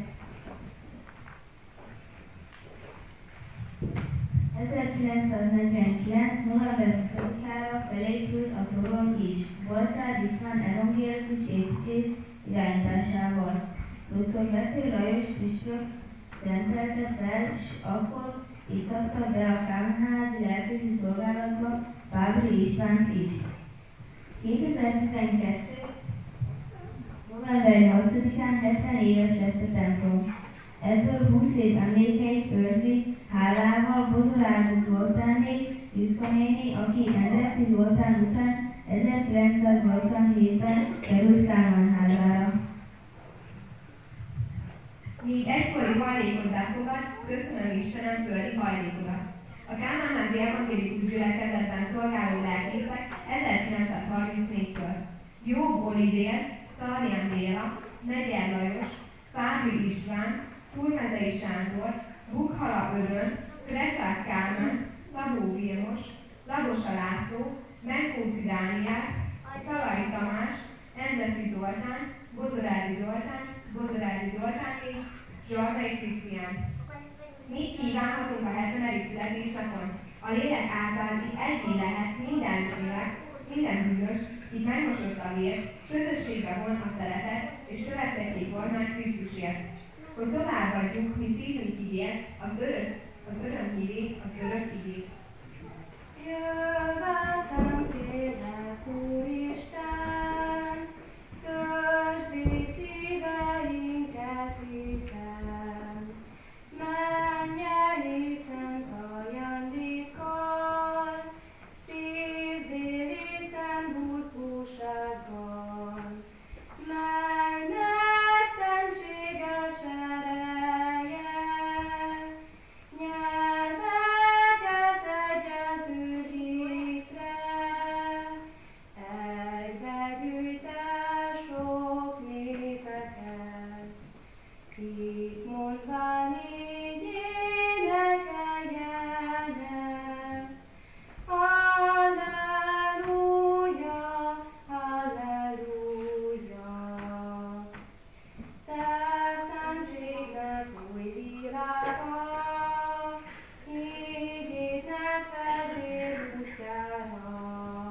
Speaker 5: ezerkilencszáznegyvenkilenc. november huszadikára felépült a torony is, Bolcár István evangélikus építész irányításával. doktor Vető Lajos püspök szentelte fel, s akkor itt adta be a Kálmán-házi lelkészi szolgálatba Fábri Istvánt is. kétezer-tizenkettő. november nyolcadikán hetven éves lett a templom. Ebből húsz év emlékeit őrzi hálával Bozorárdó Zoltánné, Jutka néni, aki Endressy Zoltán után ezerkilencszáznyolcvanhétben került Kálmán-házára.
Speaker 6: Míg egykori hajlékot befogad, köszönöm Istenem földi hajlékodat. A Kálmán-házi evangélikus gyülekezetben szolgáló lelkészek ezerkilencszázharmincnégytől Jobb Olivér, Tarján Béla, Megyer Lajos, Fábri István, Túlmezei Sándor, Bukhala Örön, Krecsák Kálmán, Szabó Vilmos, Lagosa László, Menkóczy Dániel, Szalai Tamás, Endressy Zoltán, Bozor Bozorádi Zoltán, Bozorádi Zoltáné, Zsardai Krisztián. Mit kívánhatunk a hetvenedik születésnapon? A lélek által itt egyé lehet minden lélek, minden bűnös, itt megmosott a vér, közösségbe von a szeretet, és következik formán Krisztusért. Hogy továbbadjuk mi szívünk igét, az örök, az öröm hírét, az örök igét.
Speaker 8: Jöjj, szentlélek, Úristen, töltsd ki szíveinket hitben, mennyei szent ajándékkal, szívbéli szent buzgósággal, melynek szentséges ereje, nyelveket egyező hitre, egybe gyűjtesz sok népeket, kik mondván így énekeljenek. Halleluja, halleluja. Te szentségnek új világa, ígétnek vezérútjára,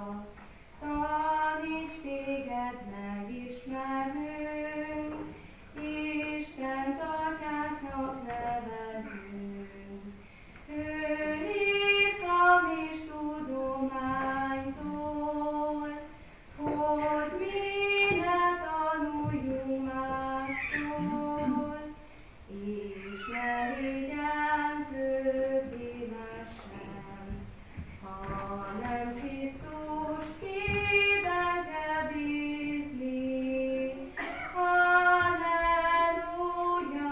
Speaker 8: taníts téged megismernünk, Istent atyáknak nevezünk. Őriz hamis tudománytól, hogy mi ne tanuljunk mástól, és ne legyen többé mesen, hanem Krisztust kiben kell bízni. Halleluja,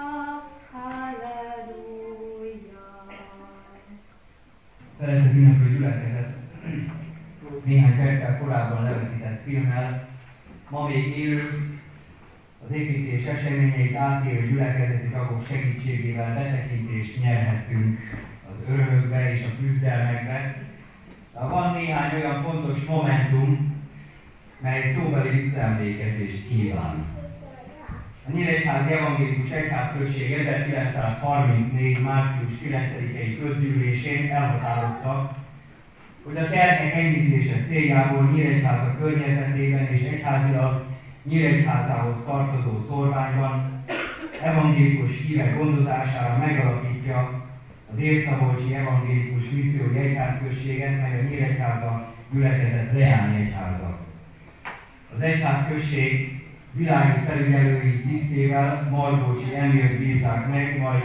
Speaker 8: halleluja.
Speaker 9: Szeretett ünneplő gyülekezet néhány perccel korábban levetített filmmel, ma még élő, az építés eseményeit átélő gyülekezeti tagok segítségével betekintést nyerhettünk az örömökbe és a küzdelmekbe. De van néhány olyan fontos momentum, mely szóbeli visszaemlékezést kíván. A Nyíregyházi Evangélikus Egyházközség ezerkilencszázharmincnégy. március kilencedikei közgyűlésén elhatározta, hogy a terhek enyhítése céljából Nyíregyháza környezetében és egyházilag Nyíregyházához tartozó szorványban evangélikus hívek gondozására megalapítja a Dél-Szabolcsi Evangélikus Missziói Egyházközséget, mely a Nyíregyháza gyülekezet leányegyháza. Az egyházközség világi felügyelői tisztével Margócsi Emílt bízzák meg, majd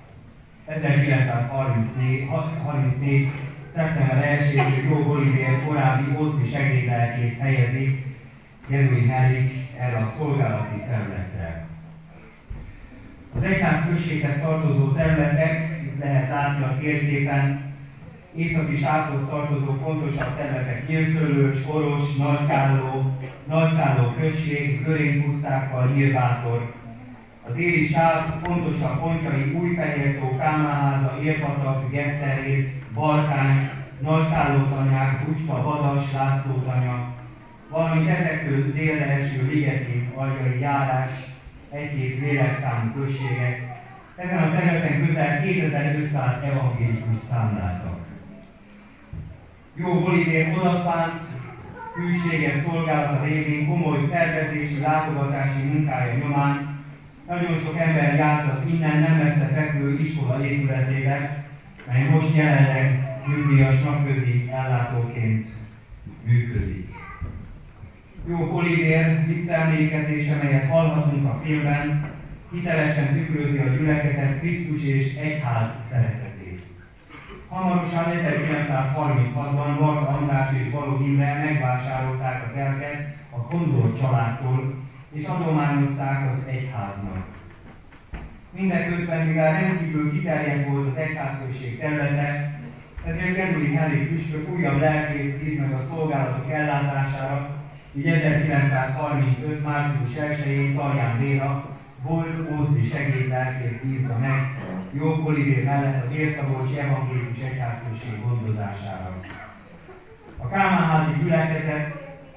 Speaker 9: ezerkilencszázharmincnégy. szeptember elsején Jó Olivér korábbi oszti segédlelkész helyezi Geruli Henrik erre a szolgálati területre. Az egyházközséghez tartozó területek, itt lehet látni a térképen, északi sávhoz tartozó fontosabb területek Nyírszőlős, Oros, Nagykálló, Nagykálló község, Görénypusztákkal, Nyírbátor. A déli sáv fontosabb pontjai Újfehértó, Kálmánháza, Érpatak, Gesszerét, Balkány, Nagykállótanyák, Bugyfa, Vadas, Lászlótanya, valamint ezektől délre eső ligeti, aljai járás, egy-két lélekszámú községek. Ezen a területen közel kétezer-ötszáz evangélikus számláltak. Jó Olivér odaszánt, hűséges szolgálata révén komoly szervezési, látogatási munkája nyomán nagyon sok ember járt az innen nem messze fekvő iskola épületébe, mely most jelenleg nyugdíjas napközi ellátóként működik. Jó Olivér visszaemlékezése, melyet hallhatunk a filmben, hitelesen tükrözi a gyülekezet Krisztus és egyház szeretetét. Hamarosan ezerkilencszázharminchatban Varga András és Balogh Imre megvásárolták a telket a Kondor családtól, és adományozták az egyháznak. Mindeközben, mivel rendkívül kiterjedt volt az egyházközség területe, ezért Geruli Henrik püspök újabb lelkészt bíz meg a szolgálatok ellátására, így ezerkilencszázharmincöt. március elsején Tarján Béla volt ózdi segédlelkész bízza meg Jó Olivér mellett a Dél-Szabolcsi Evangélikus Egyházközség gondozására. A Kálmánházi gyülekezet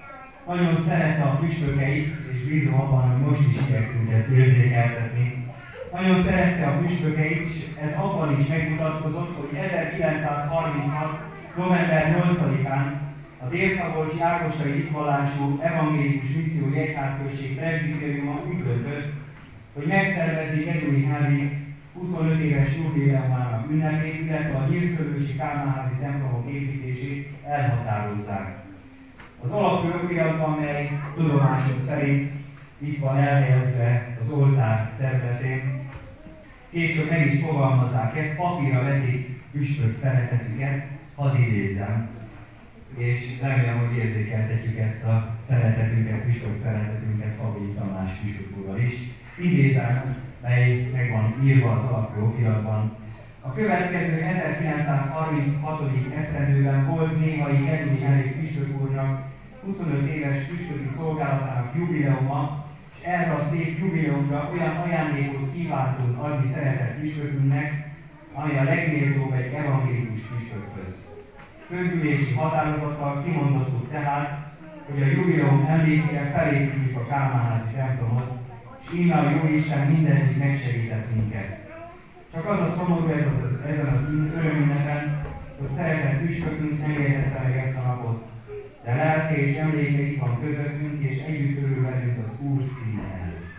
Speaker 9: Nagyon szerette a püspökeit, és bízom abban, hogy most is igyekszünk ezt érzékeltetni. Nagyon szerette a püspökeit, és ez abban is megmutatkozott, hogy ezerkilencszázharminchat. november nyolcadikán a Dél-Szabolcsi Ágostai hitvallású evangélikus missziói egyházközség presbitériuma úgy döntött, hogy megszervezi Geduli Henrik huszonöt éves jubileumának ünnepét, illetve a nyírszőlősi Kálmánházi templomok építését elhatározzák. Az alapjogiratban, mely tudomásom szerint itt van elhelyezve az oltár területén, később meg is fogalmazzák ezt, papírra vetik püspök szeretetüket, hadd idézzem, és remélem, hogy érzékeltetjük ezt a szeretetünket, püspök szeretetünket Fabi Tamás püspök úrral is. Idézem, mely meg van írva az alapjogiratban. A következő ezerkilencszázharminchat. esztendőben volt néhai Geduli Henrik püspök úrnak huszonöt éves püspöki szolgálatának jubileuma, és erre a szép jubileumra olyan ajándékot kívántunk adni szeretett püspökünknek, ami a legméltóbb egy evangélikus püspökhöz. Közülési határozattal kimondottuk tehát, hogy a jubileum emlékére felépítjük a Kálmánházi templomot, és íme a Jóisten mindegyik megsegített minket. Csak az a szomorú ez az, ezen az örömünnepen, hogy szeretett püspökünk nem értette meg ezt a napot, de lelke és emléke itt van közöttünk, és együtt örül velünk az Úr színe előtt.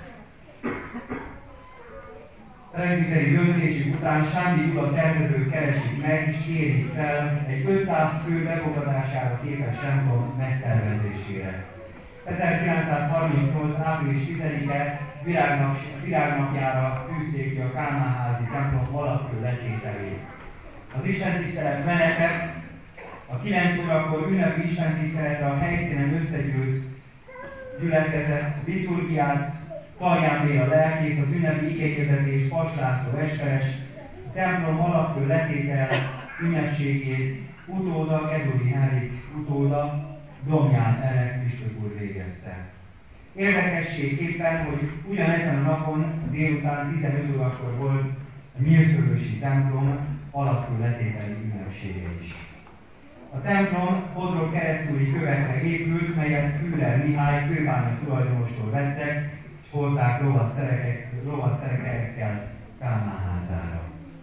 Speaker 9: Presbiteri döntésük után Sándi Gyula tervezőt keresik meg, és kérik fel egy ötszáz fő befogadására képes templom megtervezésére. ezerkilencszázharmincnyolc. április tizedike virágnap, virágnapjára tűzték ki a Kálmánházi templom alapkő letételét. Az istentisztelet menetet a kilenc órakor ünnepi istentiszteletre a helyszínen összegyűlt gyülekezet liturgiát, Tarján Béla lelkész, az ünnepi igehirdetés Paks László esperes, a templom alapkő letétel ünnepségét utóda, Geduli Henrik utóda, Domján Elek püspök úr végezte. Érdekességképpen, hogy ugyanezen a napon délután tizenöt órakor volt a nyírszőlősi templom alapkő letételi ünnepsége is. A templom Bodrog keresztúri kövekre épült, melyet Führer Mihály kőbánya tulajdonostól vettek, és hordták lovaszerekekkel Kálmánházára.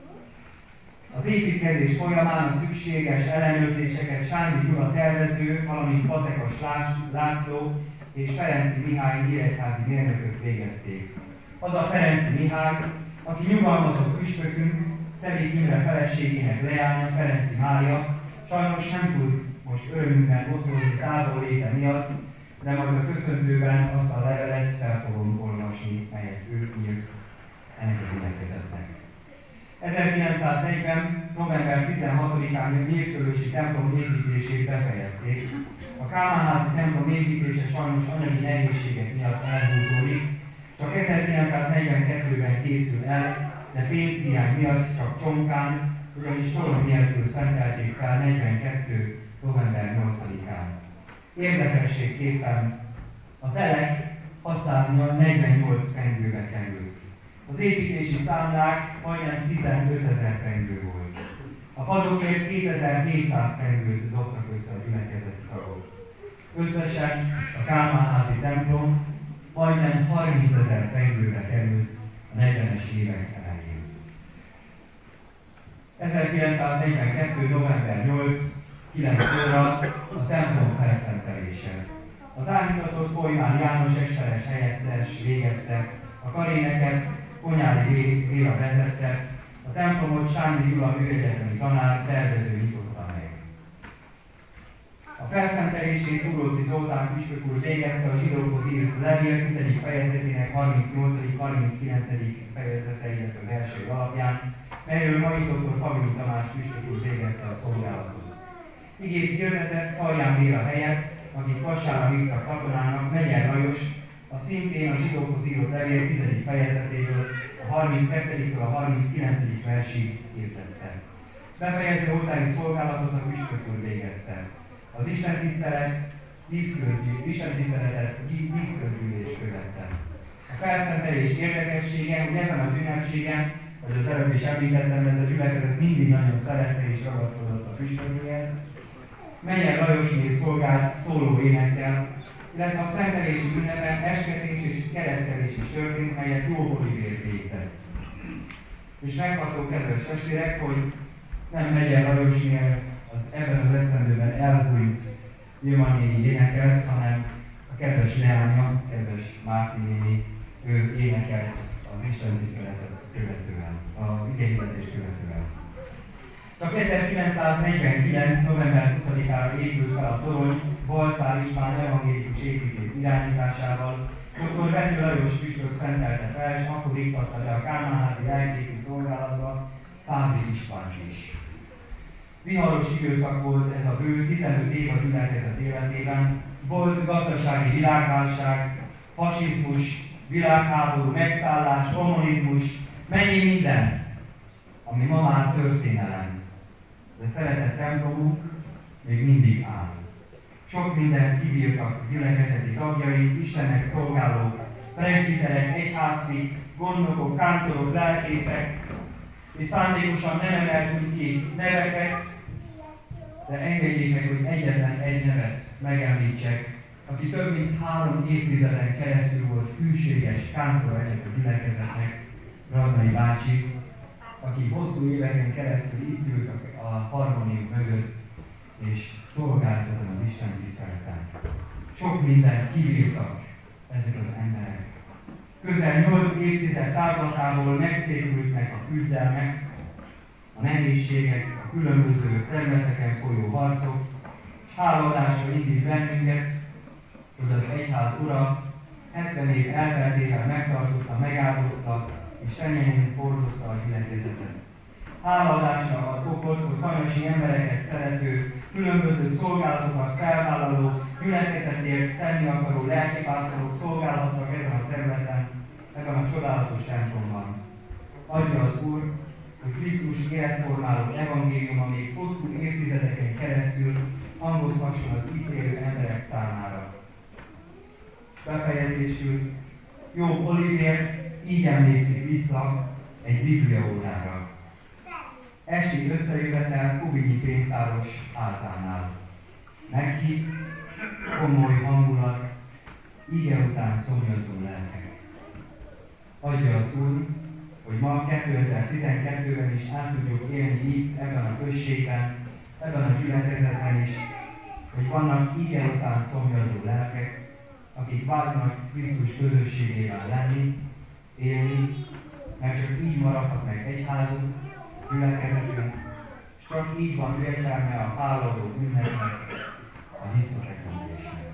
Speaker 9: Az építkezés folyamán a szükséges ellenőrzéseket Sándi Gyula tervező, valamint Fazekas László és Ferenczy Mihály nyíregyházi mérnökök végezték. Az a Ferenczy Mihály, aki nyugalmazott püspökünk, Szevék Imre feleségének leánya, Ferenczy Mária, sajnos nem tud most örömünkben osztozni távol léte miatt, de majd a köszöntőben azt a levelet fel fogom olvasni, melyet ő írt ennek a gyülekezetnek. ezerkilencszáznegyven. november tizenhatodikán a nyírszőlősi templom építését befejezték. A Kálmánházi templom építése sajnos anyagi nehézségek miatt elhúzódik, csak ezerkilencszáznegyvenkettőben készül el, de pénzhiány miatt csak Csonkán, ugyanis torony nélkül szentelték fel negyvenkettő. november nyolcadikán. Érdekességképpen a telek hatszáznegyvennyolc pengőbe került. Az építési számlák majdnem tizenötezer pengő volt. A padokért kétezer-hétszáz pengőt dobtak össze a gyülekezeti tagok. Összesen a Kálmánházi templom majdnem harmincezer pengőbe került a negyvenes évek elején. ezerkilencszáznegyvenkettő. november nyolcadika. kilenc óra a templom felszentelése. Az áhítatott Polymár János esperes helyettes végezte, a karéneket Konyádi Béla vezette, a templomot Sándi Gyula műegyetemi tanár tervező nyitotta meg. A felszentelését Túróczy Zoltán püspök úr végezte a zsidókhoz írt levél tizedik fejezetének harmincnyolcadik harminckilencedik fejezete, illetve versei alapján, melyről ma is dr. Fabini Tamás püspök úr végezte a szolgálatot. Igét hirdetett Tarján Béla helyett, akit Kassára hívtak katonának, Megyer Lajos, a szintén a zsidókhoz írott levél tizedik fejezetéből a harminckettőtől a harminckilencedik versig hirdette. Befejező oltári szolgálatot a püspök úr végezte. Az istentisztelet istentiszteletet díszközgyűlés követte. A felszentelés érdekessége, hogy ezen az ünnepségen, hogy az előbb is említettem, ez a gyülekezet mindig nagyon szerette és ragaszkodott a püspökéhez. Megyer Lajosné szolgált szóló énekkel, illetve a szentelési ünnepen esketés és keresztelés is történt, melyet Jó Olivér végzett. És megható, kedves testvérek, hogy nem Megye Lajosnél az ebben az esztendőben elhújt Vilma néni énekelt, hanem a kedves leánya, kedves Márti néni, ő énekelt az Isten tiszteletet követően, az igehirdetés követően. Csak ezerkilencszáznegyvenkilenc. november huszadikára épült fel a torony Balczár István evangélikus építész irányításával. doktor Vető Lajos püspök szentelte fel, és akkor iktatta be a Kálmánházi lelkészi szolgálatba Fábri Istvánt is. Viharos időszak volt ez a bő tizenöt év a gyülekezet életében. Volt gazdasági világválság, fasizmus, világháború, megszállás, kommunizmus, mennyi minden, ami ma már történelem. De szeretett templomunk még mindig áll. Sok mindent kibírtak gyülekezeti tagjai, Istennek szolgálók, presbiterek, egyházfik, gondnokok, kántorok, lelkészek, és szándékosan nem emeltünk ki neveket, de engedjék meg, hogy egyetlen egy nevet megemlítsek, aki több mint három évtizeden keresztül volt hűséges kántor ennek a gyülekezetnek, Radnai bácsi, aki hosszú éveken keresztül itt ült a harmónium mögött, és szolgált ezen az Isten tiszteleten. Sok mindent kibírtak ezek az emberek. Közel nyolc évtized távlatából megszépültnek a küzdelmek, a nehézségek, a különböző területeken folyó harcok, és hálaadásra indít bennünket, hogy az egyház ura hetven év elteltével megtartotta, megáldotta és tenyerén hordozta a gyülekezetet. Hálaadásra ad okot, hogy kanyasi embereket szerető, különböző szolgálatokat felvállaló, gyülekezetért tenni akaró lelkipásztorok szolgálhatnak ezen a területen, ebben a csodálatos templomban. Adja az Úr, hogy Krisztus életformáló evangéliuma még hosszú évtizedeken keresztül hangozhasson az itt élő emberek számára. Befejezésül Jó Olivér így emlékszik vissza egy bibliaórára. Esti összejövetel Kubinyi pénztáros házánál. Meghitt, komoly hangulat, ige után szomjazó lelkek. Adja az Úr, hogy ma kétezer-tizenkettőben is át tudjuk élni itt, ebben a községben, ebben a gyülekezetben is, hogy vannak ige után szomjazó lelkek, akik vágynak Krisztus közösségében lenni, élni, mert csak így maradhat meg egyházunk, gyülekezetünk, és csak így van értelme a háladó ünnepnek, a visszatekintésnek.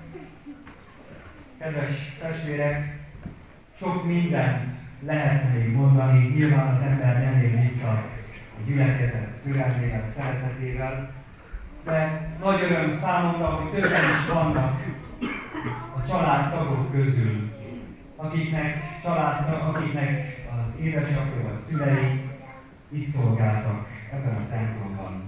Speaker 9: Kedves testvérek, sok mindent lehetne még mondani, nyilván az ember nem él vissza a gyülekezet türelmével, szeretetével, de nagy öröm számomra, hogy többen is vannak a családtagok közül, akiknek, családtag, akiknek az édesapja vagy szülei itt szolgáltak ebben a templomban.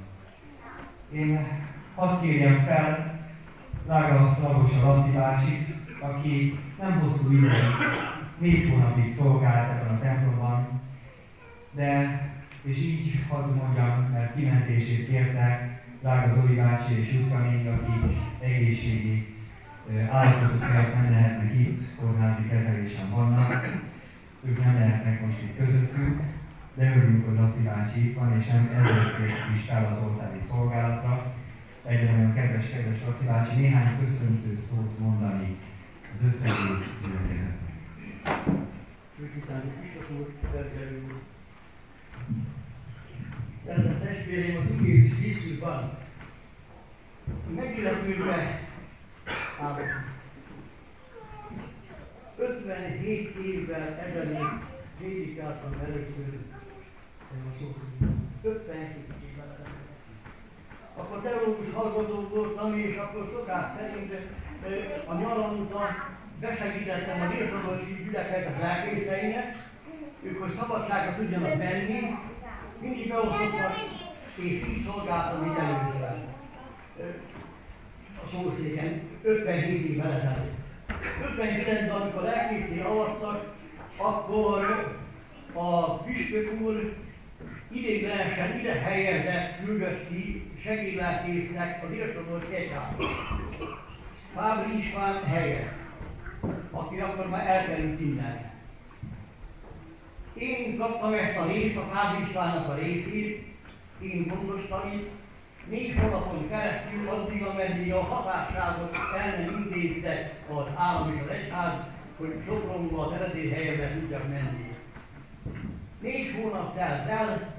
Speaker 9: Én hadd kérjem fel drága Lagosa Laci bácsit, aki nem hosszú ideig, négy hónapig szolgált ebben a templomban, de, és így hadd mondjam, mert kimentését kérte drága Zoli bácsi és Jutka néni, akik egészségi állapotok miatt nem lehetnek itt, kórházi kezelésen vannak, ők nem lehetnek most itt közöttünk, de örülünk, hogy Laci bácsi itt van, és nem ezért kérjük is fel az oltári szolgálatra. Egyre olyan kedves-kedves Laci bácsi néhány köszöntő szót mondani az összegyűlt gyülekezetnek.
Speaker 2: Főkiszálló Pista úr, Berger úr. Szeretett testvéreim, az igény is készült van. Megilletőbe állok. ötvenhét évvel ezelőtt prédikáltam először a szószínűt. ötvenhét évvel ezelőtt. Akkor teológus hallgató voltam, és akkor szokás szerint a nyaralóta besegítettem a Dél-Szabolcsi gyülekezet lelkészeinek, ők, hogy szabadságra tudjanak menni, mindig beosztottak, és így szolgáltam itt először a szószéken, ötvenhét évvel ezelőtt. ötvenkilencben, amikor lelkészé avattak, akkor a püspök úr ideiglenesen ide helyezett, küldött ki segédlelkésznek a Dél-Szabolcsi egyházat. Fábri István helye, aki akkor már elkerült innen. Én kaptam ezt a részt, a Fábri Istvánnak a részét, én gondoztam itt, négy hónapon keresztül addig, ameddig a hatásságot el nem intézte az állam és az egyház, hogy Sopronba az eredeti helyemre tudjak menni. Négy hónap telt el,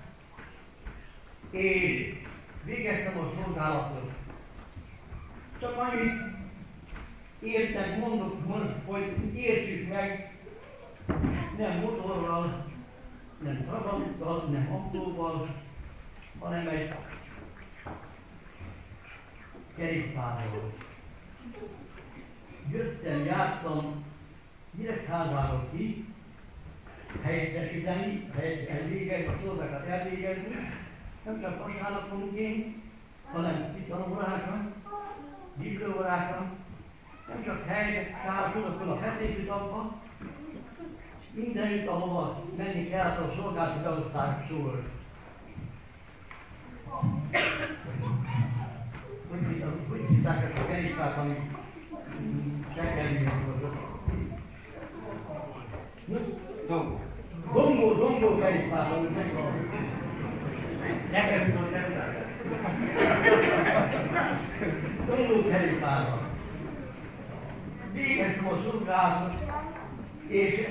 Speaker 2: és végeztem a szolgálatot. Csak annyit értek, mondok, mondok, hogy értsük meg, nem motorral, nem trabanttal, nem autóval, hanem egy kerékpárral. Jöttem, jártam Nyíregyházáról ki, helyettesíteni, helyet elvégezni, a szolgákat elvégezni, nem csak vasárnaponként, hanem itt tanórákon, bibliórákon, nem csak helyre, szállásodokon a Petőfi-tapba, mindenütt, ahova menni kellett, a szolgálati beosztás szól. Hogy hívták ezt a kerékpárt, amit teggelni akarok?
Speaker 3: Dongó.
Speaker 2: Dongó, dongó kerékpárt, amit megvan.
Speaker 3: Nekem tudom tetszeni.
Speaker 2: Dongó kerékpárban. Végeztem a szolgálatot, és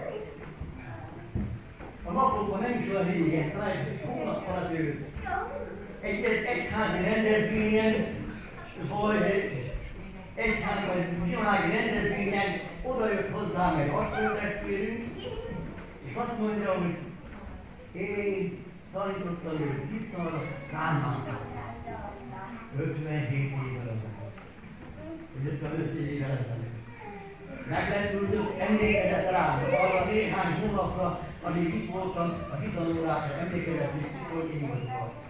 Speaker 2: a napokban nem is olyan régen, talán egy hónappal azért egy, egy egyházi rendezvényen, vagy egyházi vagy világi rendezvényen oda jött hozzám egy hasonlótestvérünk, és azt mondja, hogy én tanítottam őt itt arra Kálmánban. ötvenhét évvel ezelőtt. ötvenöt évvel ezelőtt. Meglendültök, emlékezett rám, arra néhány hónapra, amíg itt voltam, a hitanórákra emlékezett, hogy én vagyok az.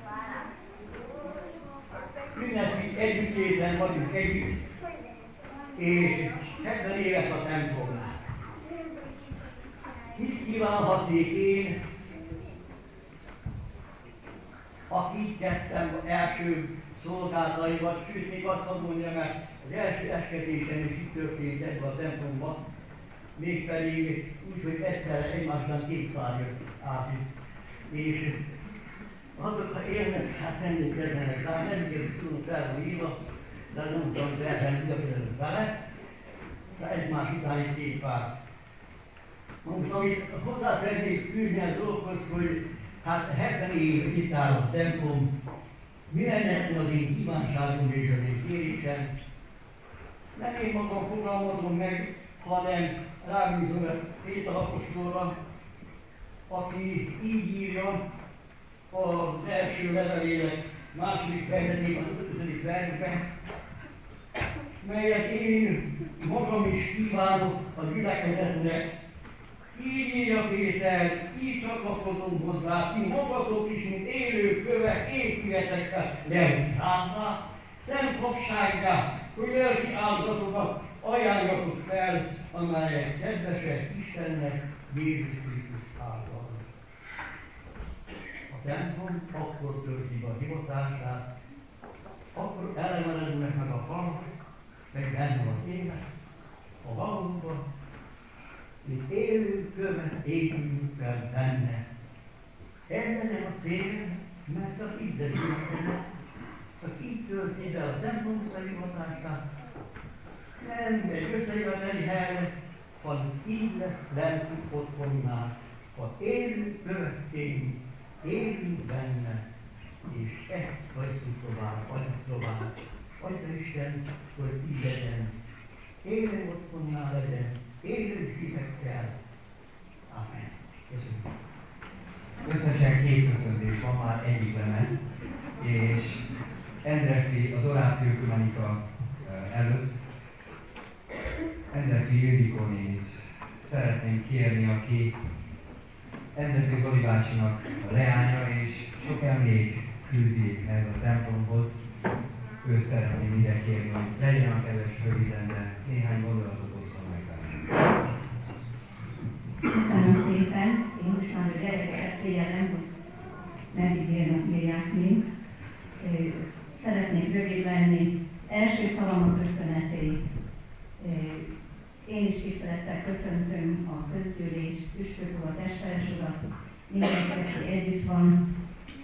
Speaker 2: Ünnepi együttléten vagyunk együtt, és hetven éves a templomnál. Mit kívánhatnék én, aki itt kezdtem első szolgálataimat, sőt még azt hadd mondjam, mert az első eskedésen is itt történt ebben a templomban, mégpedig úgy, hogy egyszerre egymásban két pár jött át. És azok, ha élnek, hát emlékezzenek rá, nem kérdezik szóló fel van írva, de nem tudom, hogy elben ügyapodunk vele, szóval egymás utáni két pár. Most, amit hozzá szeretnék fűzni a dolgokhoz, hogy hát hetven év itt áll a templom, mi lenne az én kívánságom és az én kérésem? Nem én magam fogalmazom meg, hanem rábízom ezt Péter apostolra, aki így írja az első levelének második fejezetében, az ötödik versben, melyet én magam is kívánok a gyülekezetnek. Így írja Péter, így csatlakozom hozzá, ti magatok is, mint élő kövek, épületekkel lelkiházzá, szent fogsággá, hogy lelki áldozatokat ajánljatok fel, amelyek kedvesek Istennek, Jézus Krisztus által. A templom akkor tölti a hivatását, akkor elevenednek meg a falak, meg benne az élet, a valóban, mint élő követ épülünk fel benne. Ez legyen a cél, mert csak így derülnek, csak így tölti el a templom hivatását, nem egy összejöveteli hely lesz, hanem így lesz lelki otthonnál, ha élő követként élünk benne, és ezt veszünk tovább, adjuk tovább. Adja Isten, hogy így legyen, élő otthonnál legyen, élő szívekkel. Amen. Köszönöm.
Speaker 9: Összesen két köszöntés van, már egyik lement, és Endrefi az Oráció Ökumenika előtt Endrefi Ildikó nénit szeretném kérni, aki Endrefi Zoli bácsinak a leánya, és sok emlék fűzi ehhez a templomhoz. Őt szeretném ide kérni, hogy legyen a kedves röviden, de néhány gondolatot osszon meg velem.
Speaker 10: Köszönöm szépen, én most már a gyerekeket figyelem, hogy meddig érnek írják még. Szeretnék rövid lenni. első szavam a köszöneté. Én is tisztelettel köszöntöm a közgyűlés, püspök urat, testveres urat, mindenki, aki együtt van,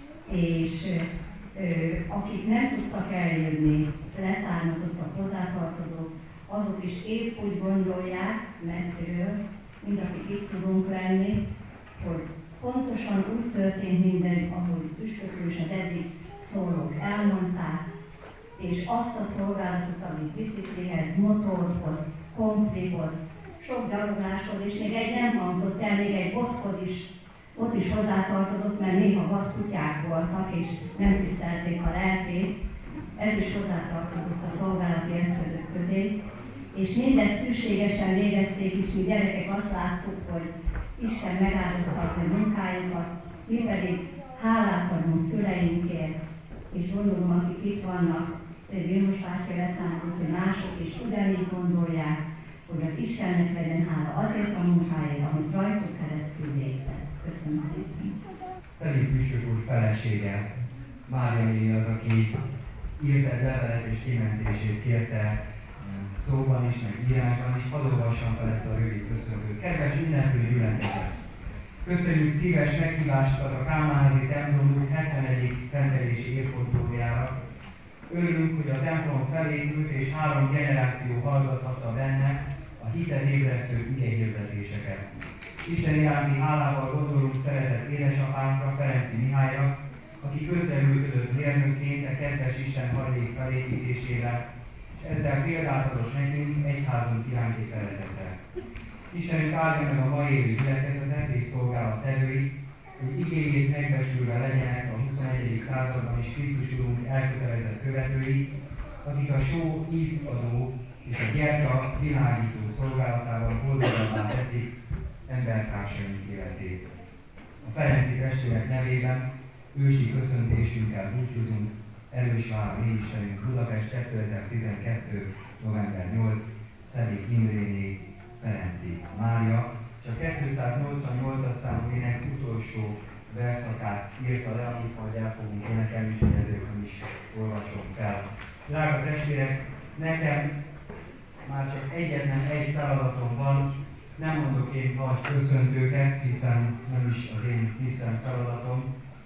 Speaker 10: és ö, akik nem tudtak eljönni, leszármazottak, hozzátartozók, azok is épp úgy gondolják messziről, mint akik itt tudunk lenni, hogy pontosan úgy történt minden, ahogy püspök és az eddig szólók elmondták, és azt a szolgálatot, amit biciklihez, motorhoz, konflihoz, sok gyalogláshoz, és még egy nem hangzott el, még egy bothoz is, ott is hozzátartozott, mert néha vadkutyák voltak, és nem tisztelték a lelkészt, ez is hozzátartozott a szolgálati eszközök közé, és mindezt szükségesen végezték is, mi gyerekek azt láttuk, hogy Isten megáldotta az ő munkájukat, mi pedig hálát adunk szüleinkért, és gondolom, akik itt vannak, Vilmos bácsi leszámított, hogy mások is ugyanígy gondolják, hogy az Istennek legyen hála azért a munkáért, amit rajtuk keresztül végzett. Köszönöm szépen.
Speaker 9: Szegény püspök úr felesége, Mária néni az, aki írt egy levelet és kimentését kérte szóban is, meg írásban is, hadd olvassam fel ezt a rövid köszöntőt. Kedves ünneplő gyülekezet! Köszönjük szíves meghívásokat a Kálmánházi templom hetvenedik szentelési évfordulójára. Örülünk, hogy a templom felépült és három generáció hallgathatta benne a hitet ébresztő igehirdetéseket. Isten iránti hálával gondolunk szeretett édesapánkra, Ferenci Mihályra, aki közreműködött mérnökként a kedves Isten hajlék felépítésére, és ezzel példát adott nekünk egyházunk iránti szeretetre. Istenünk áldja meg a mai élő gyülekezetet és szolgálat tevőit, hogy igéjét megbecsülve legyenek a huszonegyedik században is Krisztus Urunk elkötelezett követői, akik a só ízt adó és a gyertya világító szolgálatával boldogabbá teszik embertársaink életét. A Ferenci testvérek nevében ősi köszöntésünkkel búcsúzunk Erősvár Istenünk Budapest kétezer-tizenkettő. november nyolcadika Szedék Imréné Ferenci Mária, és a kétszáznyolcvannyolcas számú ének utolsó verszakát írta le, amit majd el fogunk énekelni, hogy ezért nem is olvasom fel. Drága testvérek, nekem már csak egyetlen egy feladatom van, nem mondok én nagy köszöntőket, hiszen nem is az én tisztelt feladatom,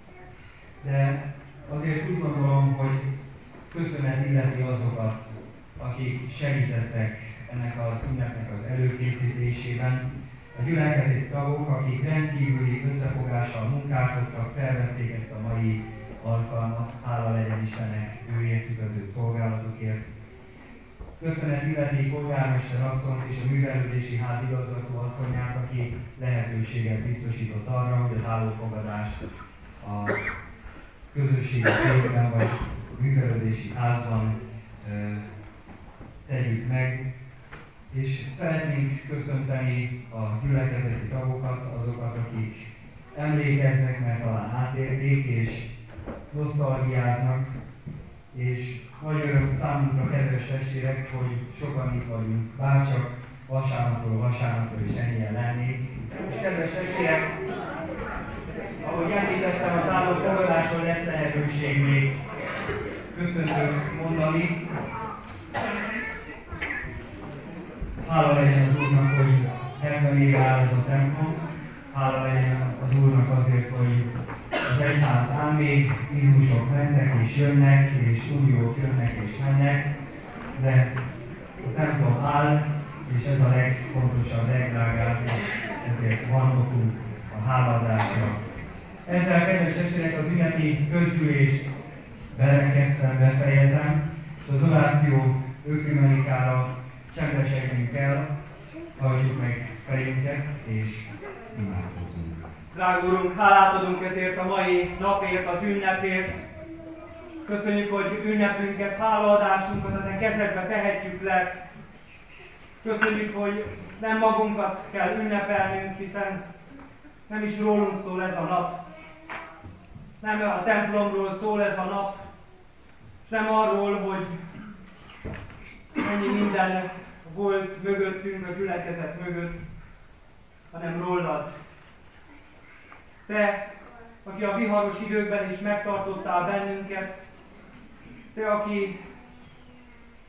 Speaker 9: de azért úgy gondolom, hogy köszönet illeti azokat, akik segítettek ennek az ünnepnek az előkészítésében. A gyülekezeti tagok, akik rendkívüli összefogással munkálkodtak, szervezték ezt a mai alkalmat, hála legyen Istennek őértük az ő szolgálatokért. Köszönet illeti polgármester asszonyt és a művelődési ház igazgató asszonyát, aki lehetőséget biztosított arra, hogy az állófogadást a közösségi térben vagy a művelődési házban e, tegyük meg. És szeretnénk köszönteni a gyülekezeti tagokat, azokat, akik emlékeznek, mert talán átérték és nosztalgiáznak, és nagy öröm számunkra, kedves testvérek, hogy sokan itt vagyunk, bárcsak vasárnapról vasárnapról is ennyien lennénk. És kedves testvérek, ahogy említettem, az álló fogadáson lesz lehetőség még köszöntőt mondani. Hála legyen az Úrnak, hogy hetven éve áll ez a templom. Hála legyen az Úrnak azért, hogy az egyház áll még, izmusok mentek és jönnek, és uniók jönnek és mennek, de a templom áll, és ez a legfontosabb, legdrágább, és ezért van okunk a hálaadásra. Ezzel, kedves testvérek, az ünnepi közgyűlést belekezdtem, befejezem, és az oráció ökumenikára csendesedjünk el, hajtsuk meg fejünket, és imádkozzunk.
Speaker 3: Drága Urunk, hálát adunk ezért a mai napért, az ünnepért. Köszönjük, hogy ünnepünket, hálaadásunkat a te kezedbe tehetjük le. Köszönjük, hogy nem magunkat kell ünnepelnünk, hiszen nem is rólunk szól ez a nap. Nem a templomról szól ez a nap, és nem arról, hogy mennyi minden volt mögöttünk, a gyülekezet mögött, hanem rólad. Te, aki a viharos időkben is megtartottál bennünket, te, aki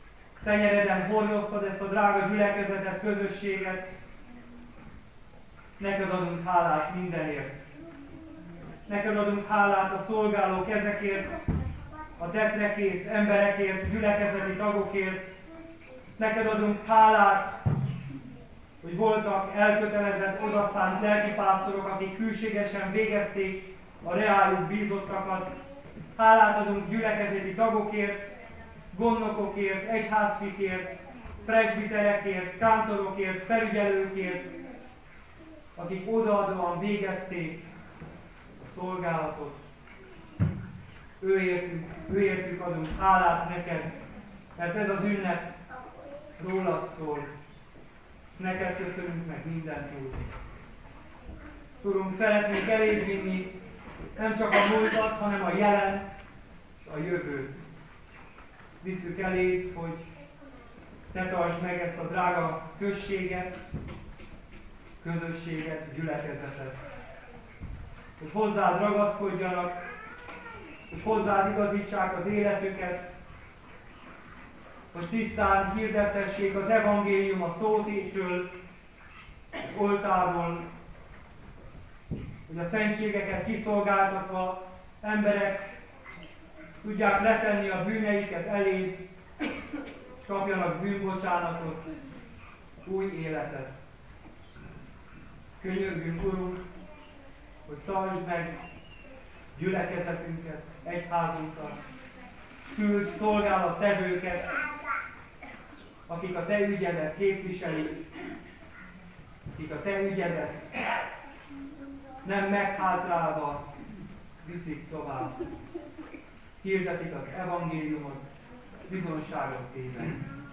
Speaker 3: tenyereden hordoztad ezt a drága gyülekezetet, közösséget. Neked adunk hálát mindenért. Neked adunk hálát a szolgáló kezekért, a tetrekész emberekért, gyülekezeti tagokért. Neked adunk hálát, hogy voltak elkötelezett, odaszánt lelkipásztorok, akik hűségesen végezték a reájuk bízottakat. Hálát adunk gyülekezeti tagokért, gondnokokért, egyházfikért, presbiterekért, kántorokért, felügyelőkért, akik odaadóan végezték a szolgálatot. Őértük, őértük adunk hálát neked, mert ez az ünnep rólad szól. Neked köszönünk meg mindent, Úr. Urunk, szeretnénk eléd vinni nem csak a múltat, hanem a jelent és a jövőt. Visszük eléd, hogy te tartsd meg ezt a drága községet, közösséget, gyülekezetet. Hogy hozzád ragaszkodjanak, hogy hozzád igazítsák az életüket, hogy tisztán hirdetessék az evangélium a szótétől, az oltáról, hogy a szentségeket kiszolgáltatva emberek tudják letenni a bűneiket eléd, és kapjanak bűnbocsánatot, új életet. Könyörgünk, Urunk, hogy tartsd meg gyülekezetünket, egyházunkat, küldj szolgálattevőket, akik a te ügyedet képviselik, akik a te ügyedet nem meghátrálva viszik tovább. Hirdetik az evangéliumot, bizonságot téve.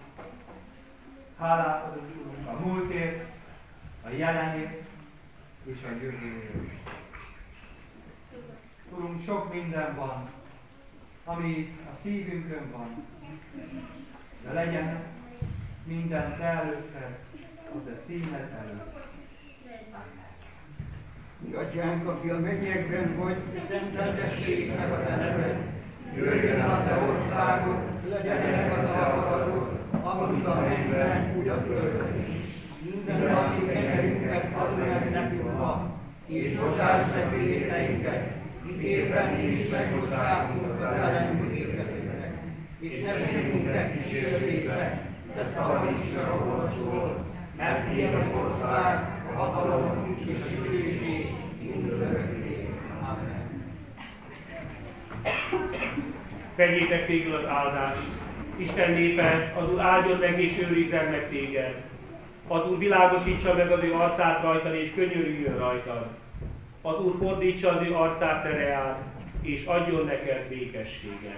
Speaker 3: Hálát adunk, Urunk, a múltért, a jelenért és a jövőért. Urunk, sok minden van, ami a szívünkön van, de legyen minden te előtted, a te színed előtt.
Speaker 2: Mi atyánk, aki a mennyekben vagy, szenteltessék meg a te neved. Jöjjön el a te országod, legyenek a te akaratod, amint a mennyben, úgy a földön is. Minden napi kenyerünket add meg nekünk ma, és bocsáss meg vétkeinket, miképpen mi is megbocsátunk az ellenünk vétkezőknek. És ne vigy minket kísértésbe, de szabadíts meg a gonosztól, mert tiéd az ország, a hatalom és a dicsőség mindörökké. Amen.
Speaker 1: Vegyétek végül az áldást. Isten népe, az Úr áldjon meg és őrizzen meg téged. Az Úr világosítsa meg az ő arcát rajtad, és könyörüljön rajtad. Az Úr fordítsa az ő arcát te reád, és adjon neked békességet.